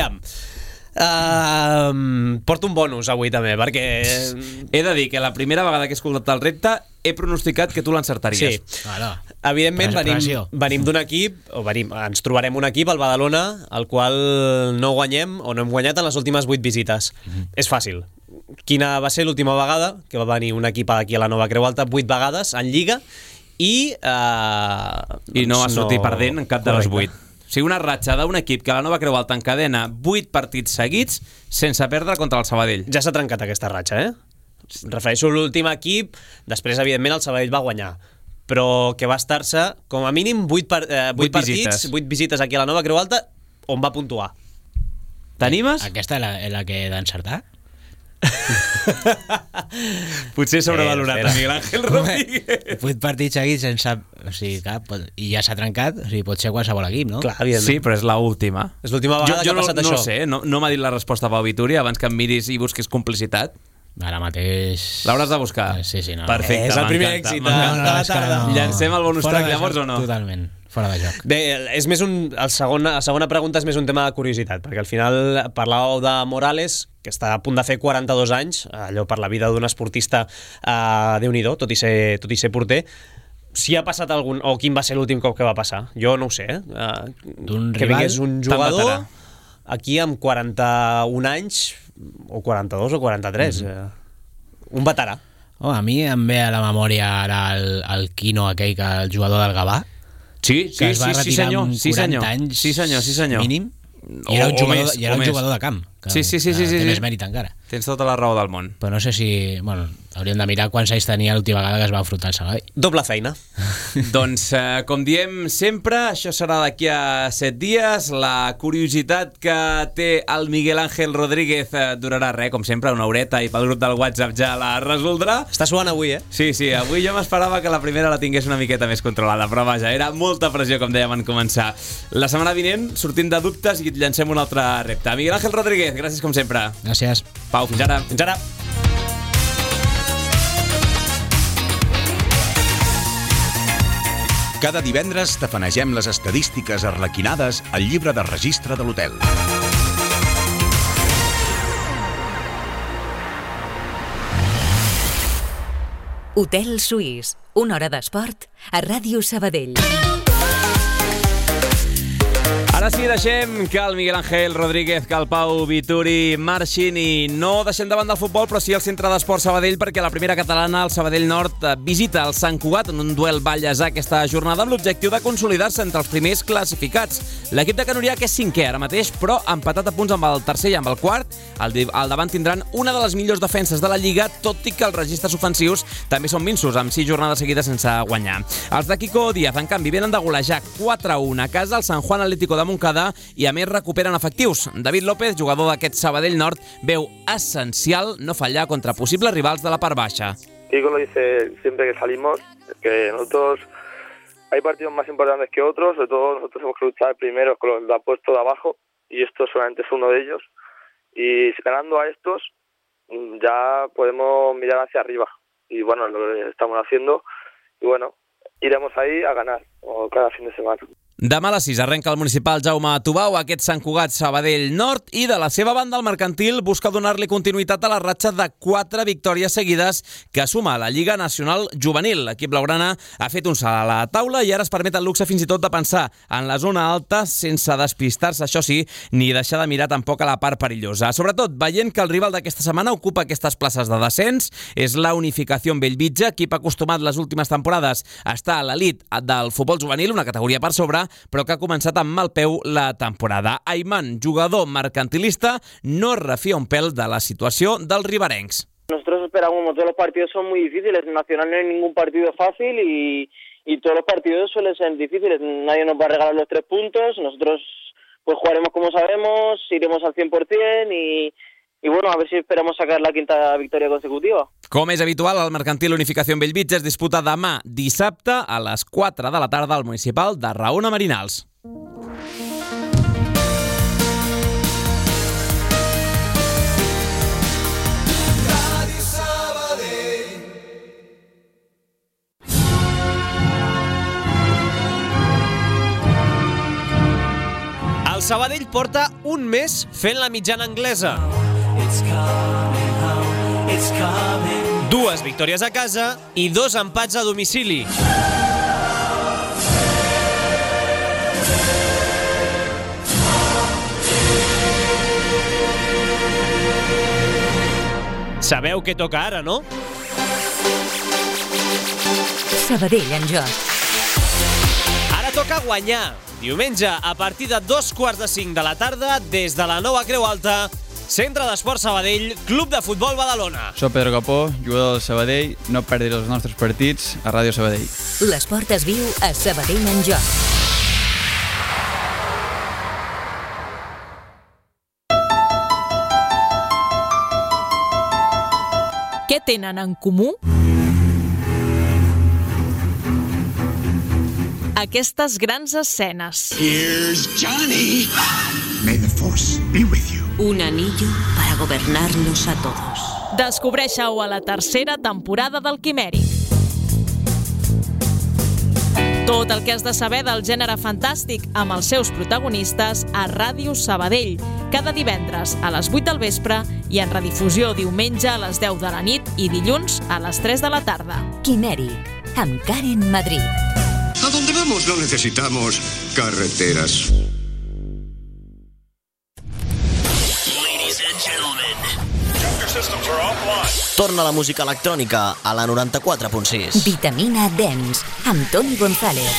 porto un bonus avui també, perquè... He de dir que la primera vegada que he escoltat el repte he pronosticat que tu l'encertaries. Sí. Evidentment venim d'un equip, ens trobarem un equip, el Badalona, el qual no guanyem o no hem guanyat en les últimes 8 visites. És fàcil. Quina va ser l'última vegada que va venir un equip aquí a la Nova Creu Alta? 8 vegades en Lliga i no va sortir perdent en cap de les 8. O sigui, una ratxa d'un equip que a la Nova Creu Alta encadena 8 partits seguits sense perdre contra el Sabadell. Ja s'ha trencat aquesta ratxa, Refereixo a l'últim equip, després, evidentment, el Sabadell va guanyar, però que va estar-se, com a mínim, 8 partits, 8 visites aquí a la Nova Creu Alta, on va puntuar. T'animes? Aquesta és la que he d'encertar? Potser sobrevalorat a Miguel Ángel Rodríguez. 8 partits seguits sense... O sigui, cap, i ja s'ha trencat, o sigui, pot ser qualsevol equip, no? Clar, evidentment. Sí, però és l'última. És l'última vegada que ha passat això. Jo no sé, no m'ha dit la resposta Pau Vituri abans que em miris i busquis complicitat. Ara mateix... L'hauràs de buscar? Sí, no. Perfecte, és el primer èxit de la tarda. Llancem el bonus track llavors o no? Totalment, fora de joc. Bé, és més la segona pregunta és més un tema de curiositat, perquè al final parlàveu de Morales, que està a punt de fer 42 anys, allò per la vida d'un esportista Déu-n'hi-do, tot i ser porter. Si ha passat algun, o quin va ser l'últim cop que va passar, jo no ho sé, que vingués un jugador aquí amb 41 anys, o 42 o 43, un veterà. A mi em ve a la memòria ara el Quino aquell, el jugador del Gavà, que es va retirar amb 40 anys sí senyor. Mínim, i era un jugador de camp, que té més mèrit encara. Tens tota la raó del món. Però no sé si... Bueno, hauríem de mirar quants anys tenia l'última vegada que es va enfrontar al Sabadell. Doble feina. Doncs, com diem sempre, això serà d'aquí a 7 dies. La curiositat que té el Miguel Ángel Rodríguez durarà com sempre, una horeta, i pel grup del WhatsApp ja la resoldrà. Està suant avui, Sí, avui jo m'esperava que la primera la tingués una miqueta més controlada, però vaja, era molta pressió, com dèiem en començar. La setmana vinent, sortint de dubtes, i et llancem un altre repte. Miguel Ángel Rodríguez, gràcies com sempre. Gràcies. Pau, fins ara. Fins ara. Cada divendres tafanegem les estadístiques arlequinades al llibre de registre de l'hotel. Hotel Suís, una hora d'esport a Ràdio Sabadell. Ara sí, deixem que el Miguel Ángel Rodríguez, que el Pau Vituri marxin i no deixem de banda el futbol, però sí el Centre d'Esports Sabadell, perquè la primera catalana, el Sabadell Nord, visita el Sant Cugat en un duel ballesà aquesta jornada amb l'objectiu de consolidar-se entre els primers classificats. L'equip de Can Uriach és cinquè ara mateix, però empatat a punts amb el tercer i amb el quart. Al davant tindran una de les millors defenses de la Lliga, tot i que els registres ofensius també són minsos, amb 6 jornades seguides sense guanyar. Els de Quico Díaz, en canvi, venen de golejar 4-1 a casa al San Juan Atlético de Montcada i a més recuperen efectius. David López, jugador d'aquest Sabadell Nord, veu essencial no fallar contra posibles rivals de la part baixa. Quico lo dice siempre que salimos, que nosotros hay partidos más importantes que otros, sobre todo nosotros hemos que luchar primero con el puesto de abajo y esto solamente es uno de ellos, y ganando a estos ya podemos mirar hacia arriba y bueno, lo que estamos haciendo y bueno, iremos ahí a ganar cada fin de semana. Demà a les 6 arrenca el municipal Jaume Tubau, aquest Sant Cugat Sabadell Nord, i de la seva banda el Mercantil busca donar-li continuïtat a la ratxa de 4 victòries seguides que suma a la Lliga Nacional Juvenil. L'equip blaugrana ha fet un salt a la taula i ara es permet el luxe fins i tot de pensar en la zona alta sense despistar-se, això sí, ni deixar de mirar tampoc a la part perillosa. Sobretot veient que el rival d'aquesta setmana ocupa aquestes places de descens, és la Unificació Bellvitge, equip acostumat les últimes temporades a estar a l'elit del futbol juvenil, una categoria per sobre, però que ha començat amb mal peu la temporada. Ayman, jugador mercantilista, no es refia un pèl de la situació dels riberencs. Nosotros esperamos, todos los partidos son muy difíciles, en Nacional no hay ningún partido fácil y todos los partidos suelen ser difíciles, nadie nos va a regalar los 3 puntos, nosotros pues jugaremos como sabemos, iremos al 100% y bueno, a ver si esperamos sacar la 5ª victòria consecutiva. Com és habitual, el Mercantil Unificació en Bellvitge es disputa demà dissabte a les 4 de la tarda al municipal de Raona Marinals. El Sabadell porta un mes fent la mitjana anglesa. 2 victòries a casa i 2 empats a domicili. Sabeu què toca ara, no? Sabadell en joc. Ara toca guanyar. Diumenge, a partir de 2:45 de la tarda, des de la nova Creu Alta, Centre d'Esports Sabadell, Club de Futbol Badalona. Soc Pedro Capó, jugador del Sabadell. No perdis els nostres partits a Ràdio Sabadell. L'esport es viu a Sabadell en joc. Què tenen en comú? Aquestes grans escenes. Here's Johnny. May the force be with you. Un anillo para gobernarlos a todos. Descobreixeu a la 3ª temporada del Quimèric. Tot el que has de saber del gènere fantàstic amb els seus protagonistes a Ràdio Sabadell, cada divendres a les 8 del vespre i en redifusió diumenge a les 10 de la nit i dilluns a les 3 de la tarda. Quimèric, amb Karen Madrid. A donde vamos no necesitamos carreteras. Torna la música electrònica a la 94.6. Vitamina Dance, amb Toni González.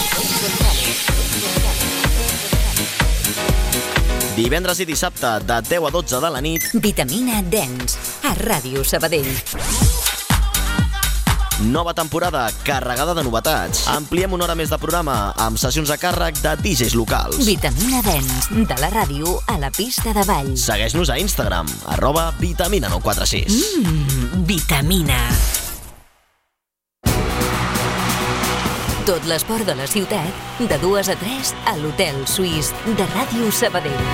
Divendres i dissabte, de 10 a 12 de la nit. Vitamina Dance, a Ràdio Sabadell. Nova temporada carregada de novetats. Ampliem una hora més de programa amb sessions a càrrec de DJs locals. Vitamina Dance, de la ràdio a la pista de ball. Segueix-nos a Instagram, @vitamina946. Vitamina. Tot l'esport de la ciutat, de 2 a 3 a l'Hotel Suís de Ràdio Sabadell.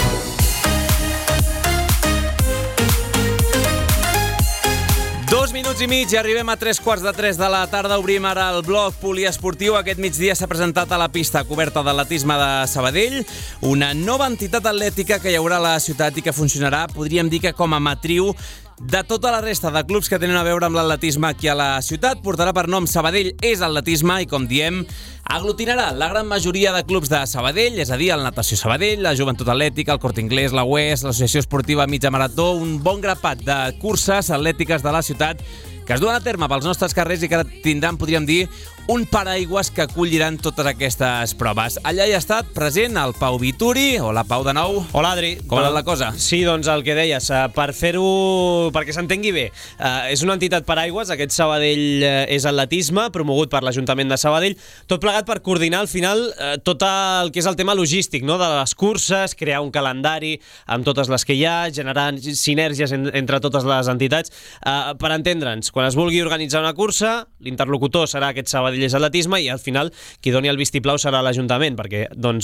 Dos minuts i mig i arribem a 3:15 de la tarda. Obrim ara el bloc poliesportiu. Aquest migdia s'ha presentat a la pista coberta d'atletisme de Sabadell una nova entitat atlètica que hi haurà a la ciutat i que funcionarà, podríem dir que com a matriu De tota la resta de clubs que tenen a veure amb l'atletisme aquí a la ciutat, portarà per nom Sabadell és atletisme i, com diem, aglutinarà la gran majoria de clubs de Sabadell, és a dir, el Natació Sabadell, la Joventut Atlètica, el Corte Inglés, la UES, l'Associació Esportiva Mitja Marató, un bon grapat de curses atlètiques de la ciutat que es duen a terme pels nostres carrers i que tindran, podríem dir, un paraigües que acolliran totes aquestes proves. Allà hi ha estat present el Pau Vituri. Hola, Pau, de nou. Hola, Adri. Com ha anat la cosa? Sí, doncs el que deies, per fer-ho, perquè s'entengui bé, és una entitat paraigües, aquest Sabadell és atletisme, promogut per l'Ajuntament de Sabadell, tot plegat per coordinar al final tot el que és el tema logístic, no?, de les curses, crear un calendari amb totes les que hi ha, generar sinergies entre totes les entitats. Per entendre'ns, quan es vulgui organitzar una cursa, l'interlocutor serà aquest Sabadell és atletisme i al final qui doni el vistiplau serà l'Ajuntament, perquè doncs,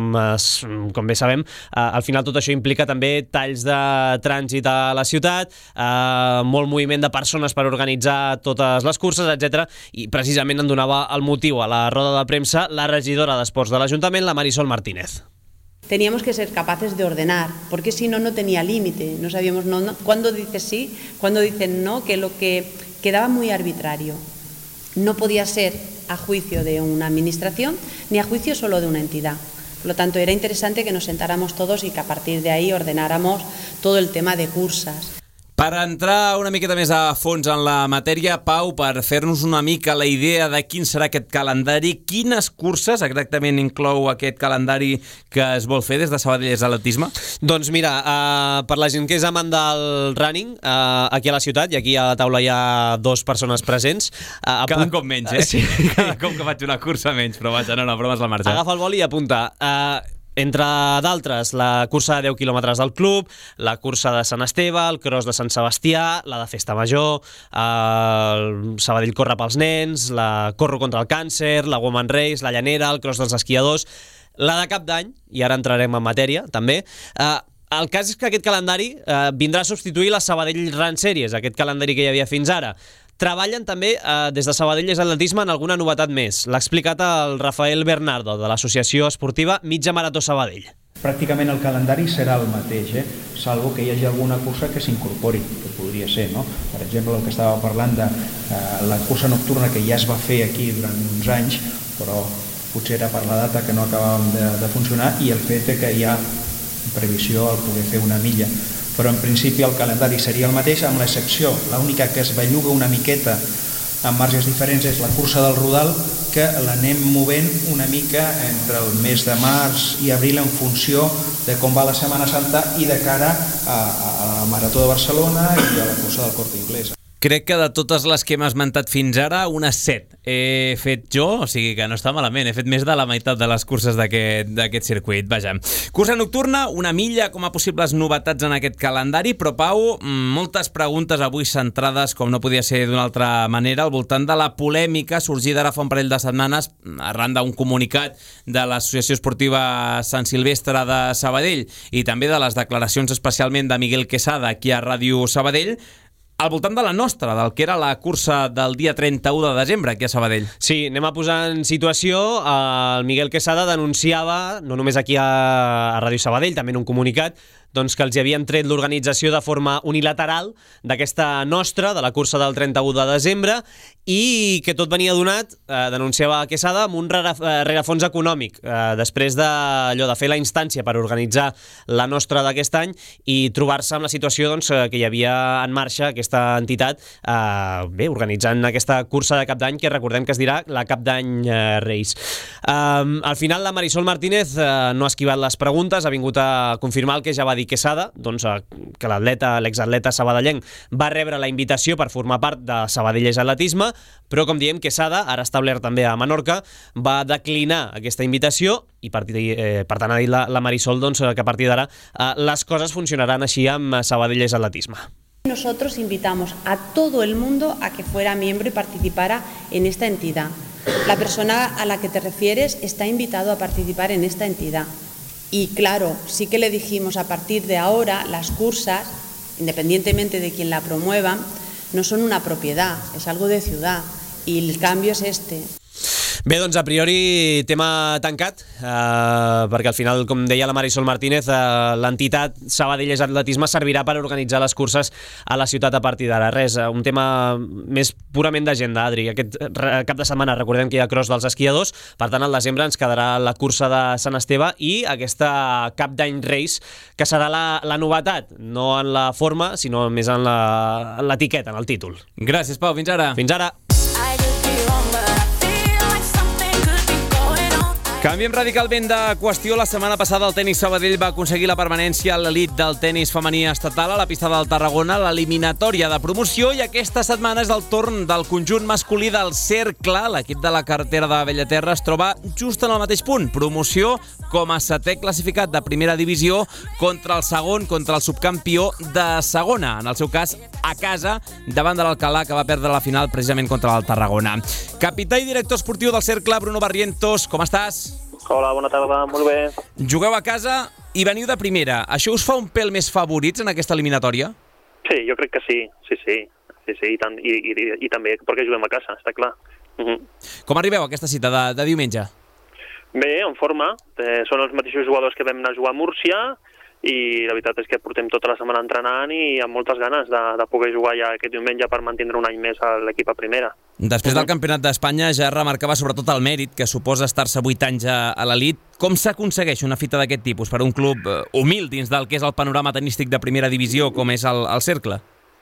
com bé sabem, al final tot això implica també talls de trànsit a la ciutat, molt moviment de persones per organitzar totes les curses, etc. I precisament en donava el motiu a la roda de premsa la regidora d'Esports de l'Ajuntament, la Marisol Martínez. Teníamos que ser capaces de ordenar, porque si no, no tenía límite. No sabíamos cuándo dices sí, cuándo dicen no, que lo que quedaba muy arbitrario. No podía ser a juicio de una administración ni a juicio solo de una entidad. Por lo tanto, era interesante que nos sentáramos todos y que a partir de ahí ordenáramos todo el tema de cursas. Per entrar una miqueta més a fons en la matèria, Pau, per fer-nos una mica la idea de quin serà aquest calendari, quines curses exactament inclou aquest calendari que es vol fer des de Sabadell és atletisme? Doncs mira, per la gent que és amant del running, aquí a la ciutat, i aquí a la taula hi ha 2 persones presents. Cada cop menys, eh? Sí. Cada cop que faig una cursa menys, però vaja, no, bromes la marxa. Agafa el boli i apunta. Entre d'altres, la cursa de 10 quilòmetres del club, la cursa de Sant Esteve, el cross de Sant Sebastià, la de Festa Major, el Sabadell corre pels nens, la Corro contra el càncer, la Woman Race, la Llanera, el cross dels esquiadors, la de Cap d'Any, i ara entrarem en matèria, també. El cas és que aquest calendari vindrà a substituir la Sabadell Run Series, aquest calendari que hi havia fins ara. Treballen també des de Sabadell és atletisme en alguna novetat més. L'ha explicat el Rafael Bernardo, de l'Associació Esportiva Mitja Marató Sabadell. Pràcticament el calendari serà el mateix, salvo que hi hagi alguna cursa que s'incorpori, que podria ser, no? Per exemple, el que estava parlant de la cursa nocturna que ja es va fer aquí durant uns anys, però potser era per la data que no acabàvem de funcionar, i el fet que hi ha previsió al poder fer una milla. Però en principi el calendari seria el mateix, amb l'excepció, l'única que es belluga una miqueta amb marges diferents és la cursa del Rodal, que l'anem movent una mica entre el mes de març i abril en funció de com va la Setmana Santa i de cara a la Marató de Barcelona i a la cursa del Corte Inglés. Crec que de totes les que hem esmentat fins ara, unes 7 he fet jo, o sigui que no està malament, he fet més de la meitat de les curses d'aquest circuit, vaja. Cursa nocturna, una milla com a possibles novetats en aquest calendari, però Pau, moltes preguntes avui centrades, com no podia ser d'una altra manera, al voltant de la polèmica sorgida ara fa un parell de setmanes arran d'un comunicat de l'Associació Esportiva Sant Silvestre de Sabadell i també de les declaracions especialment de Miguel Quesada aquí a Ràdio Sabadell, al voltant de la nostra, del que era la cursa del dia 31 de desembre aquí a Sabadell. Sí, anem a posar en situació. El Miguel Quesada denunciava, no només aquí a Ràdio Sabadell, també en un comunicat, doncs que els havien tret l'organització de forma unilateral d'aquesta nostra, de la cursa del 31 de desembre, i que tot venia donat, denunciava Quesada, amb un rerefons econòmic, després de fer la instància per organitzar la nostra d'aquest any i trobar-se amb la situació doncs, que hi havia en marxa aquesta entitat organitzant aquesta cursa de Cap d'Any, que recordem que es dirà la Cap d'Any Race. Al final la Marisol Martínez no ha esquivat les preguntes, ha vingut a confirmar el que ja va dir Quesada, doncs, que l'exatleta sabadellenc va rebre la invitació per formar part de Sabadell és atletisme, però com diem, Quesada, ara establert també a Menorca, va declinar aquesta invitació i per tant ha dit la Marisol doncs, que a partir d'ara les coses funcionaran així amb Sabadell és atletisme. Nosotros invitamos a todo el mundo a que fuera miembro y participara en esta entidad. La persona a la que te refieres está invitado a participar en esta entidad. Y claro, sí que le dijimos a partir de ahora las cursas, independientemente de quien la promueva, no son una propiedad, es algo de ciudad y el cambio es este. Bé, doncs a priori tema tancat, perquè al final, com deia la Marisol Martínez, l'entitat Sabadell Atletisme servirà per organitzar les curses a la ciutat a partir d'ara. Res, un tema més purament d'agenda, Adri. Aquest cap de setmana recordem que hi ha cross dels esquiadors, per tant al desembre ens quedarà la cursa de Sant Esteve i aquesta Cap d'Any Race, que serà la novetat, no en la forma, sinó més en l'etiqueta, en el títol. Gràcies, Pau. Fins ara. Fins ara. Canviem radicalment de qüestió. La setmana passada el tenis Sabadell va aconseguir la permanència a l'elit del tenis femení estatal a la pista del Tarragona, l'eliminatòria de promoció, i aquesta setmana és el torn del conjunt masculí del Cercle. L'equip de la carretera de Bellaterra es troba just en el mateix punt. Promoció com a 7è classificat de primera divisió contra el segon, contra el subcampió de segona. En el seu cas, a casa, davant de l'Alcalà, que va perdre la final precisament contra el Tarragona. Capità i director esportiu del Cercle, Bruno Barrientos, com estàs? Hola, bona tarda, molt bé. Jugueu a casa i veniu de primera. Això us fa un pèl més favorits en aquesta eliminatòria? Sí, jo crec que sí, i tant, i també perquè juguem a casa, està clar. Com arribeu a aquesta cita de diumenge? Bé, en forma. Són els mateixos jugadors que vam anar a jugar a Múrcia i la veritat és que portem tota la setmana entrenant i amb moltes ganes de poder jugar ja aquest diumenge per mantindre un any més a l'equip a primera. Després del Campionat d'Espanya ja remarcava sobretot el mèrit que suposa estar-se 8 anys a l'elit. Com s'aconsegueix una fita d'aquest tipus per a un club humil dins del que és el panorama tenístic de primera divisió com és el Cercle?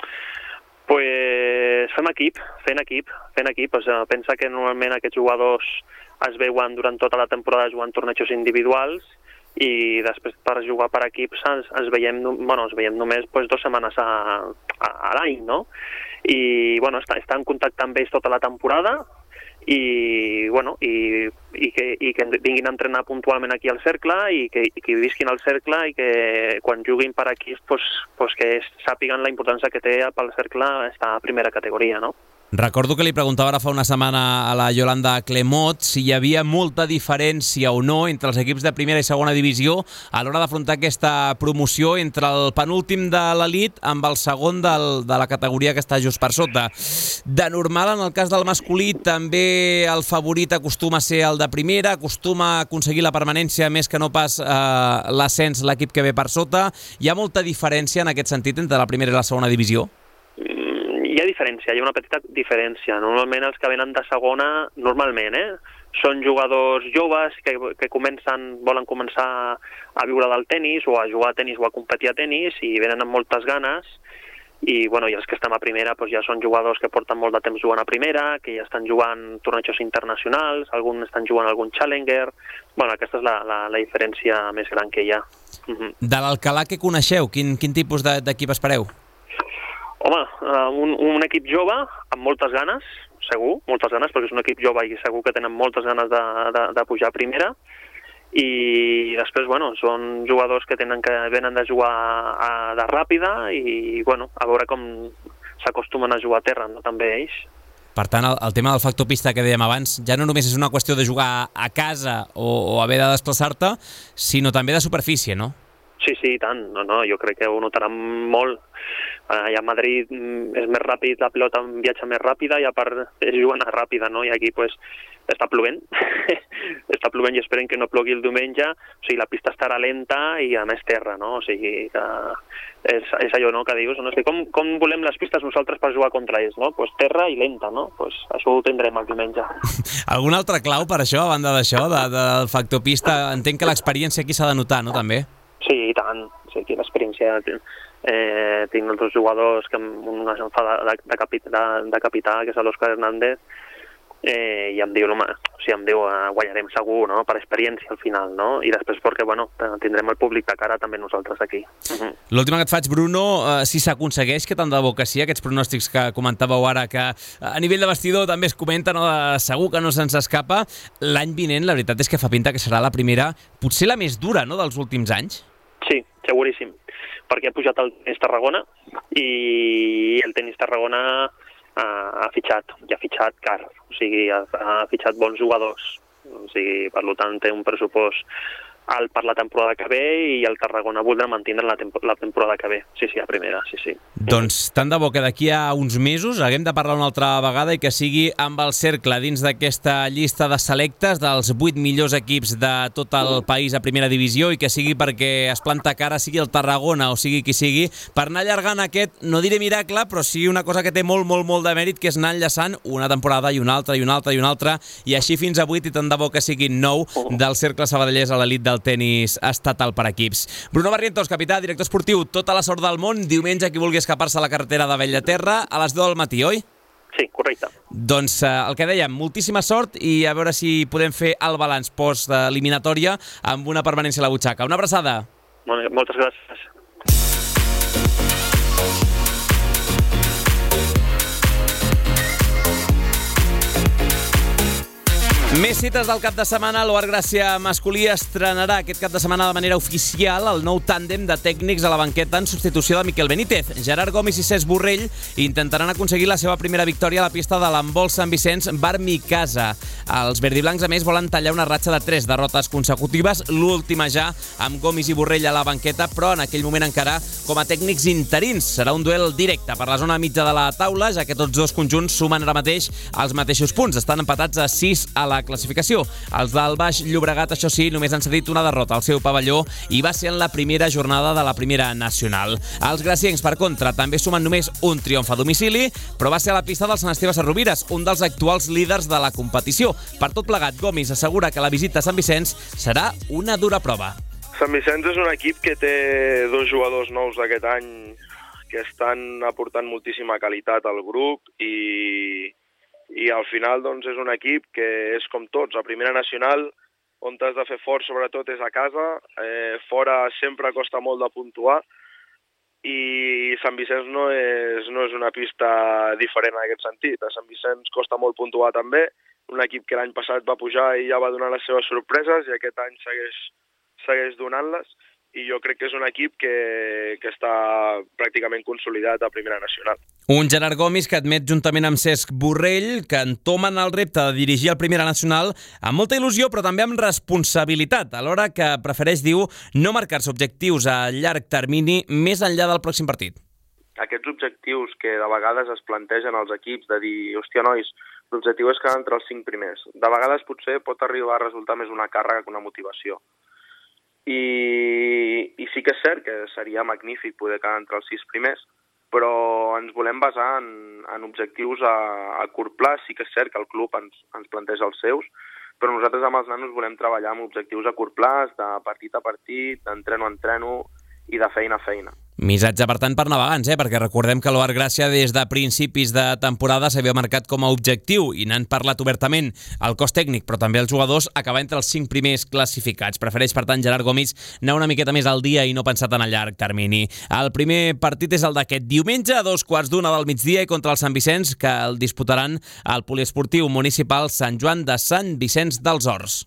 Pues fent equip. Pensa que normalment aquests jugadors es veuen durant tota la temporada jugant tornejos individuals i després per jugar per equips ens veiem només 2 setmanes a l'any, no? I estar en contacte amb ells tota la temporada i que vinguin a entrenar puntualment aquí al Cercle i que visquin al Cercle i que quan juguin per equips que sàpiguen la importància que té pel Cercle estar a primera categoria, no? Recordo que li preguntava ara fa una setmana a la Yolanda Clemot si hi havia molta diferència o no entre els equips de primera i segona divisió a l'hora d'afrontar aquesta promoció entre el penúltim de l'elit amb el segon de la categoria que està just per sota. De normal, en el cas del masculí, també el favorit acostuma a ser el de primera, acostuma a aconseguir la permanència més que no pas l'ascens l'equip que ve per sota. Hi ha molta diferència en aquest sentit entre la primera i la segona divisió? Hi ha una petita diferència. Normalment els que venen de segona, són jugadors joves que volen començar a viure del tenis o a jugar a tenis o a competir a tenis i venen amb moltes ganes i els que estem a primera ja són jugadors que porten molt de temps jugant a primera, que ja estan jugant tornejos internacionals, alguns estan jugant algun Challenger. Aquesta és la diferència més gran que hi ha. De l'Alcalà que coneixeu, quin tipus d'equip espereu? Home, un equip jove amb moltes ganes, segur, perquè és un equip jove i segur que tenen moltes ganes de pujar a primera. I després, són jugadors que venen de jugar de ràpida i, a veure com s'acostumen a jugar a terra, no? També ells. Per tant, el tema del factor pista que dèiem abans ja no només és una qüestió de jugar a casa o haver de desplaçar-te, sinó també de superfície, no? Sí, i tant. No, jo crec que ho notaran molt. Allà a Madrid és més ràpid, la pilota viatja més ràpida i a part és jugant ràpida, no? I aquí està plovent. Està plovent i esperen que no plogui el diumenge. O sigui, la pista estarà lenta i a més terra, no? O sigui, que és allò, no?, que dius, no? Com volem les pistes nosaltres per jugar contra ells, no? Pues terra i lenta, no? Pues això ho tindrem el diumenge. Algun altre clau per això, a banda d'això, del factor pista? Entenc que l'experiència aquí s'ha de notar, no, també? Sí, i tant. Sí, aquí l'experiència... tinc altres jugadors que un em fa de capità, que és l'Òscar Hernández, i em diu guanyarem segur, no?, per experiència al final, no? I després perquè, tindrem el públic de cara també nosaltres aquí. L'última que et faig, Bruno, si s'aconsegueix, que tant de bo que sí, aquests pronòstics que comentàveu ara, que a nivell de vestidor també es comenta, no?, segur que no se'ns escapa, l'any vinent la veritat és que fa pinta que serà la primera, potser la més dura, no?, dels últims anys? Sí, seguríssim, perquè ha pujat el tenis Tarragona i el tenis Tarragona ha fitxat car, o sigui, ha fitxat bons jugadors, o sigui, per tant té un pressupost per la temporada que ve, i el Tarragona voldrà mantindre la temporada que ve. Sí, a primera, sí. Doncs tant de bo que d'aquí a uns mesos haguem de parlar una altra vegada i que sigui amb el cercle dins d'aquesta llista de selectes dels 8 millors equips de tot el país a primera divisió, i que sigui perquè es planta cara, sigui el Tarragona o sigui qui sigui, per anar allargant aquest, no diré miracle, però sí una cosa que té molt de mèrit, que és anar enllaçant una temporada i una altra, i així fins a 8, i tant de bo que siguin 9 del cercle sabadellès a l'elit del tenis estatal per equips. Bruno Barrientos, capità, director esportiu, tota la sort del món. Diumenge, qui vulgui escapar-se a la carretera de Bellaterra a les 10 del matí, oi? Sí, correcte. Doncs el que dèiem, moltíssima sort, i a veure si podem fer el balanç post-eliminatòria amb una permanència a la butxaca. Una abraçada. Moltes gràcies. Més cites del cap de setmana. L'Oar Gràcia masculí estrenarà aquest cap de setmana de manera oficial el nou tàndem de tècnics a la banqueta en substitució de Miquel Benítez. Gerard Gomis i Cesc Borrell intentaran aconseguir la seva primera victòria a la pista de l'handbol Sant Vicenç Bar-Micasa. Els verdiblancs, a més, volen tallar una ratxa de 3 derrotes consecutives, l'última ja amb Gomis i Borrell a la banqueta, però en aquell moment encara com a tècnics interins. Serà un duel directe per la zona mitja de la taula, ja que tots dos conjunts sumen ara mateix els mateixos punts. Estan empatats a 6 a la classificació. Els del Baix Llobregat, això sí, només han cedit una derrota al seu pavelló, i va ser en la primera jornada de la primera nacional. Els graciencs, per contra, també sumen només un triomf a domicili, però va ser a la pista del Sant Esteve Sesrovires, un dels actuals líders de la competició. Per tot plegat, Gomis assegura que la visita a Sant Vicenç serà una dura prova. Sant Vicenç és un equip que té 2 jugadors nous d'aquest any que estan aportant moltíssima qualitat al grup, i al final doncs, és un equip que és com tots, a primera nacional, on t'has de fer fort sobretot és a casa, fora sempre costa molt de puntuar, i Sant Vicenç no és una pista diferent en aquest sentit. A Sant Vicenç costa molt puntuar també, un equip que l'any passat va pujar i ja va donar les seves sorpreses, i aquest any segueix donant-les, i jo crec que és un equip que està pràcticament consolidat a primera nacional. Un Gerard Gomis que admet, juntament amb Cesc Borrell, que entomen el repte de dirigir el Primera Nacional amb molta il·lusió, però també amb responsabilitat, alhora que prefereix, diu, no marcar-se objectius a llarg termini més enllà del pròxim partit. Aquests objectius que de vegades es plantegen als equips, de dir, hòstia, nois, l'objectiu és quedar entre els 5 primers. De vegades potser pot arribar a resultar més una càrrega que una motivació. I sí que és cert que seria magnífic poder quedar entre els 6 primers, però ens volem basar en objectius a curt plaç. Sí que és cert que el club ens planteja els seus, però nosaltres amb els nanos volem treballar amb objectius a curt plaç, de partit a partit, d'entreno a entreno i de feina a feina. Missatge, per tant, per navegants, perquè recordem que l'Oar Gràcia des de principis de temporada s'havia marcat com a objectiu, i n'han parlat obertament, el cos tècnic, però també els jugadors, acabar entre els 5 primers classificats. Prefereix, per tant, Gerard Gomis anar una miqueta més al dia i no pensar tan a llarg termini. El primer partit és el d'aquest diumenge, a 2:15 del migdia, i contra el Sant Vicenç, que el disputaran al Poliesportiu Municipal Sant Joan de Sant Vicenç dels Horts.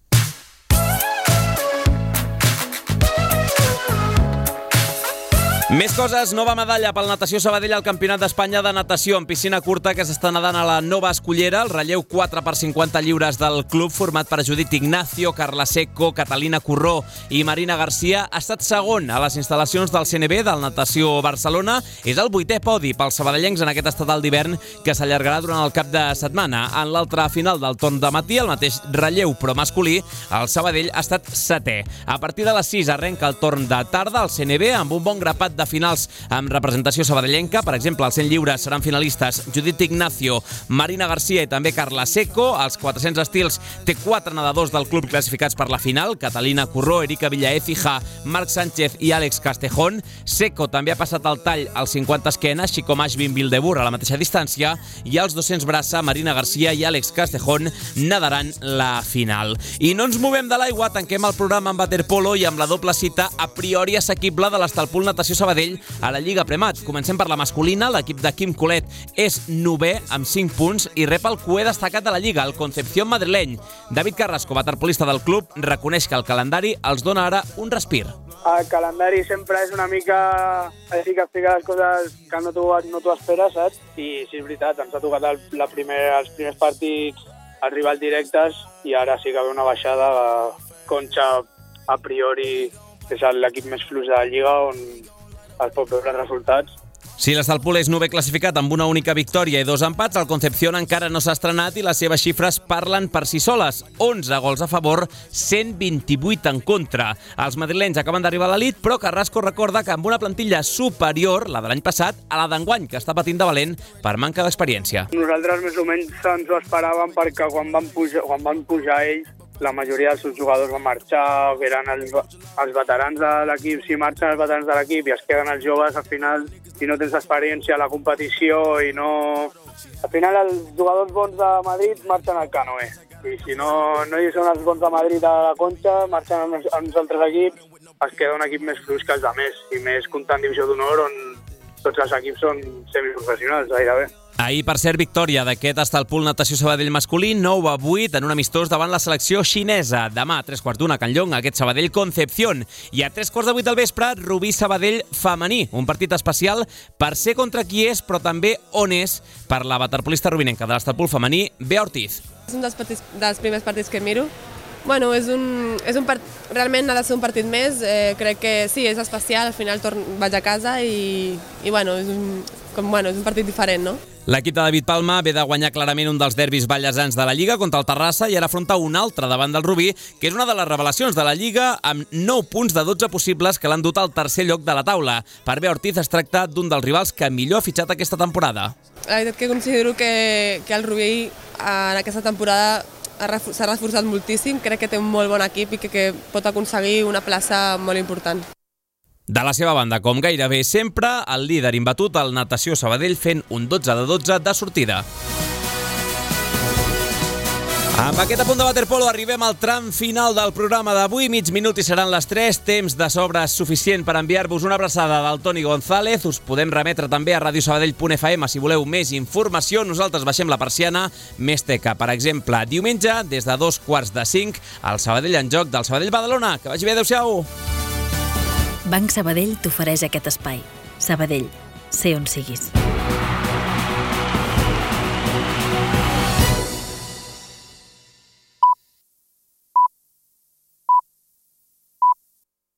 Més coses, nova medalla pel Natació Sabadell al Campionat d'Espanya de natació en piscina curta que s'està nedant a la Nova Escullera, el relleu 4x50 lliures del club format per Judit Ignacio, Carla Seco, Catalina Curró i Marina Garcia ha estat segon a les instal·lacions del CNB del Natació Barcelona. És el 8è podi pels sabadellencs en aquest estatal d'hivern que s'allargarà durant el cap de setmana. En l'altra final del torn de matí, el mateix relleu però masculí, el Sabadell ha estat 7è. A partir de les 6 arrenca el torn de tarda al CNB amb un bon grapat de finals amb representació sabadellenca. Per exemple, als 100 lliures seran finalistes Judit Ignacio, Marina Garcia i també Carla Seco. Als 400 estils té 4 nedadors del club classificats per la final: Catalina Curró, Erika Villaécija, Marc Sánchez i Àlex Castejón. Seco també ha passat al tall als 50 esquena, així com Ashvin Vildebur a la mateixa distància, i als 200 braça, Marina Garcia i Àlex Castejón nedaran la final. I no ens movem de l'aigua, tanquem el programa amb waterpolo i amb la doble cita a priori assequible de l'Estalpul Natació Sabadell a la Lliga Premat. Comencem per la masculina. L'equip de Quim Colet és 9è amb 5 punts i rep el cuer destacat de la Lliga, el Concepción madrileny. David Carrasco, waterpolista del club, reconeix que el calendari els dona ara un respir. El calendari sempre és una mica així que explica les coses que no t'ho esperes, saps? I sí, és veritat, ens ha tocat els primers partits, els rivals directes, i ara sí que ve una baixada. Concha a priori és l'equip més fluix de la Lliga on es pot veure resultats. Si l'Estalpul és novè classificat amb una única victòria i 2 empats, el Concepción encara no s'ha estrenat i les seves xifres parlen per si soles. 11 gols a favor, 128 en contra. Els madrilenys acaben d'arribar a l'elit, però Carrasco recorda que amb una plantilla superior, la de l'any passat, a la d'enguany, que està patint de valent per manca d'experiència. Nosaltres més o menys ens ho esperàvem perquè quan van pujar ells, la majoria dels seus jugadors van marxar, que eren els veterans de l'equip. Si marxen els veterans de l'equip i es queden els joves, al final, si no tens experiència a la competició i no... Al final, els jugadors bons de Madrid marxen al Canoe. I si no hi són els bons de Madrid a la Conxa, marxen a uns altres equips, es queda un equip més fluix que els altres, i més comptant divisió d'honor, on tots els equips són semiprofessionals, gairebé. Ahir, per cert, victòria d'aquest Estalpul Natació Sabadell masculí, 9-8 en un amistós davant la selecció xinesa. Demà, a 3:15 a Can Llong, aquest Sabadell Concepción. I a 7:15 del vespre, Rubí Sabadell femení. Un partit especial per ser contra qui és, però també on és, per la waterpolista rubinenca de l'Estalpul femení, Bea Ortiz. És un dels primers partits que miro. Bueno, realment ha de ser un partit més. Crec que sí, és especial. Al final vaig a casa i bueno, és un partit diferent, no? L'equip de David Palma ve de guanyar clarament un dels derbis ballesans de la Lliga contra el Terrassa i ara afronta un altre davant del Rubí, que és una de les revelacions de la Lliga amb 9 punts de 12 possibles que l'han dut al tercer lloc de la taula. Per Bea Ortiz es tracta d'un dels rivals que millor ha fitxat aquesta temporada. La veritat que considero que el Rubí en aquesta temporada s'ha reforçat moltíssim. Crec que té un molt bon equip i que pot aconseguir una plaça molt important. De la seva banda, com gairebé sempre, el líder imbatut, el Natació Sabadell, fent un 12-12 de sortida. Amb aquest apunt de waterpolo arribem al tram final del programa d'avui. Mig minut i seran les 3. Temps de sobres suficient per enviar-vos una abraçada del Toni González. Us podem remetre també a radiosabadell.fm si voleu més informació. Nosaltres baixem la persiana. Més teca, per exemple, diumenge, des de 4:45, el Sabadell en joc del Sabadell Badalona. Que vagi bé, adeu-siau! Banc Sabadell t'ofereix aquest espai. Sabadell, sé on siguis.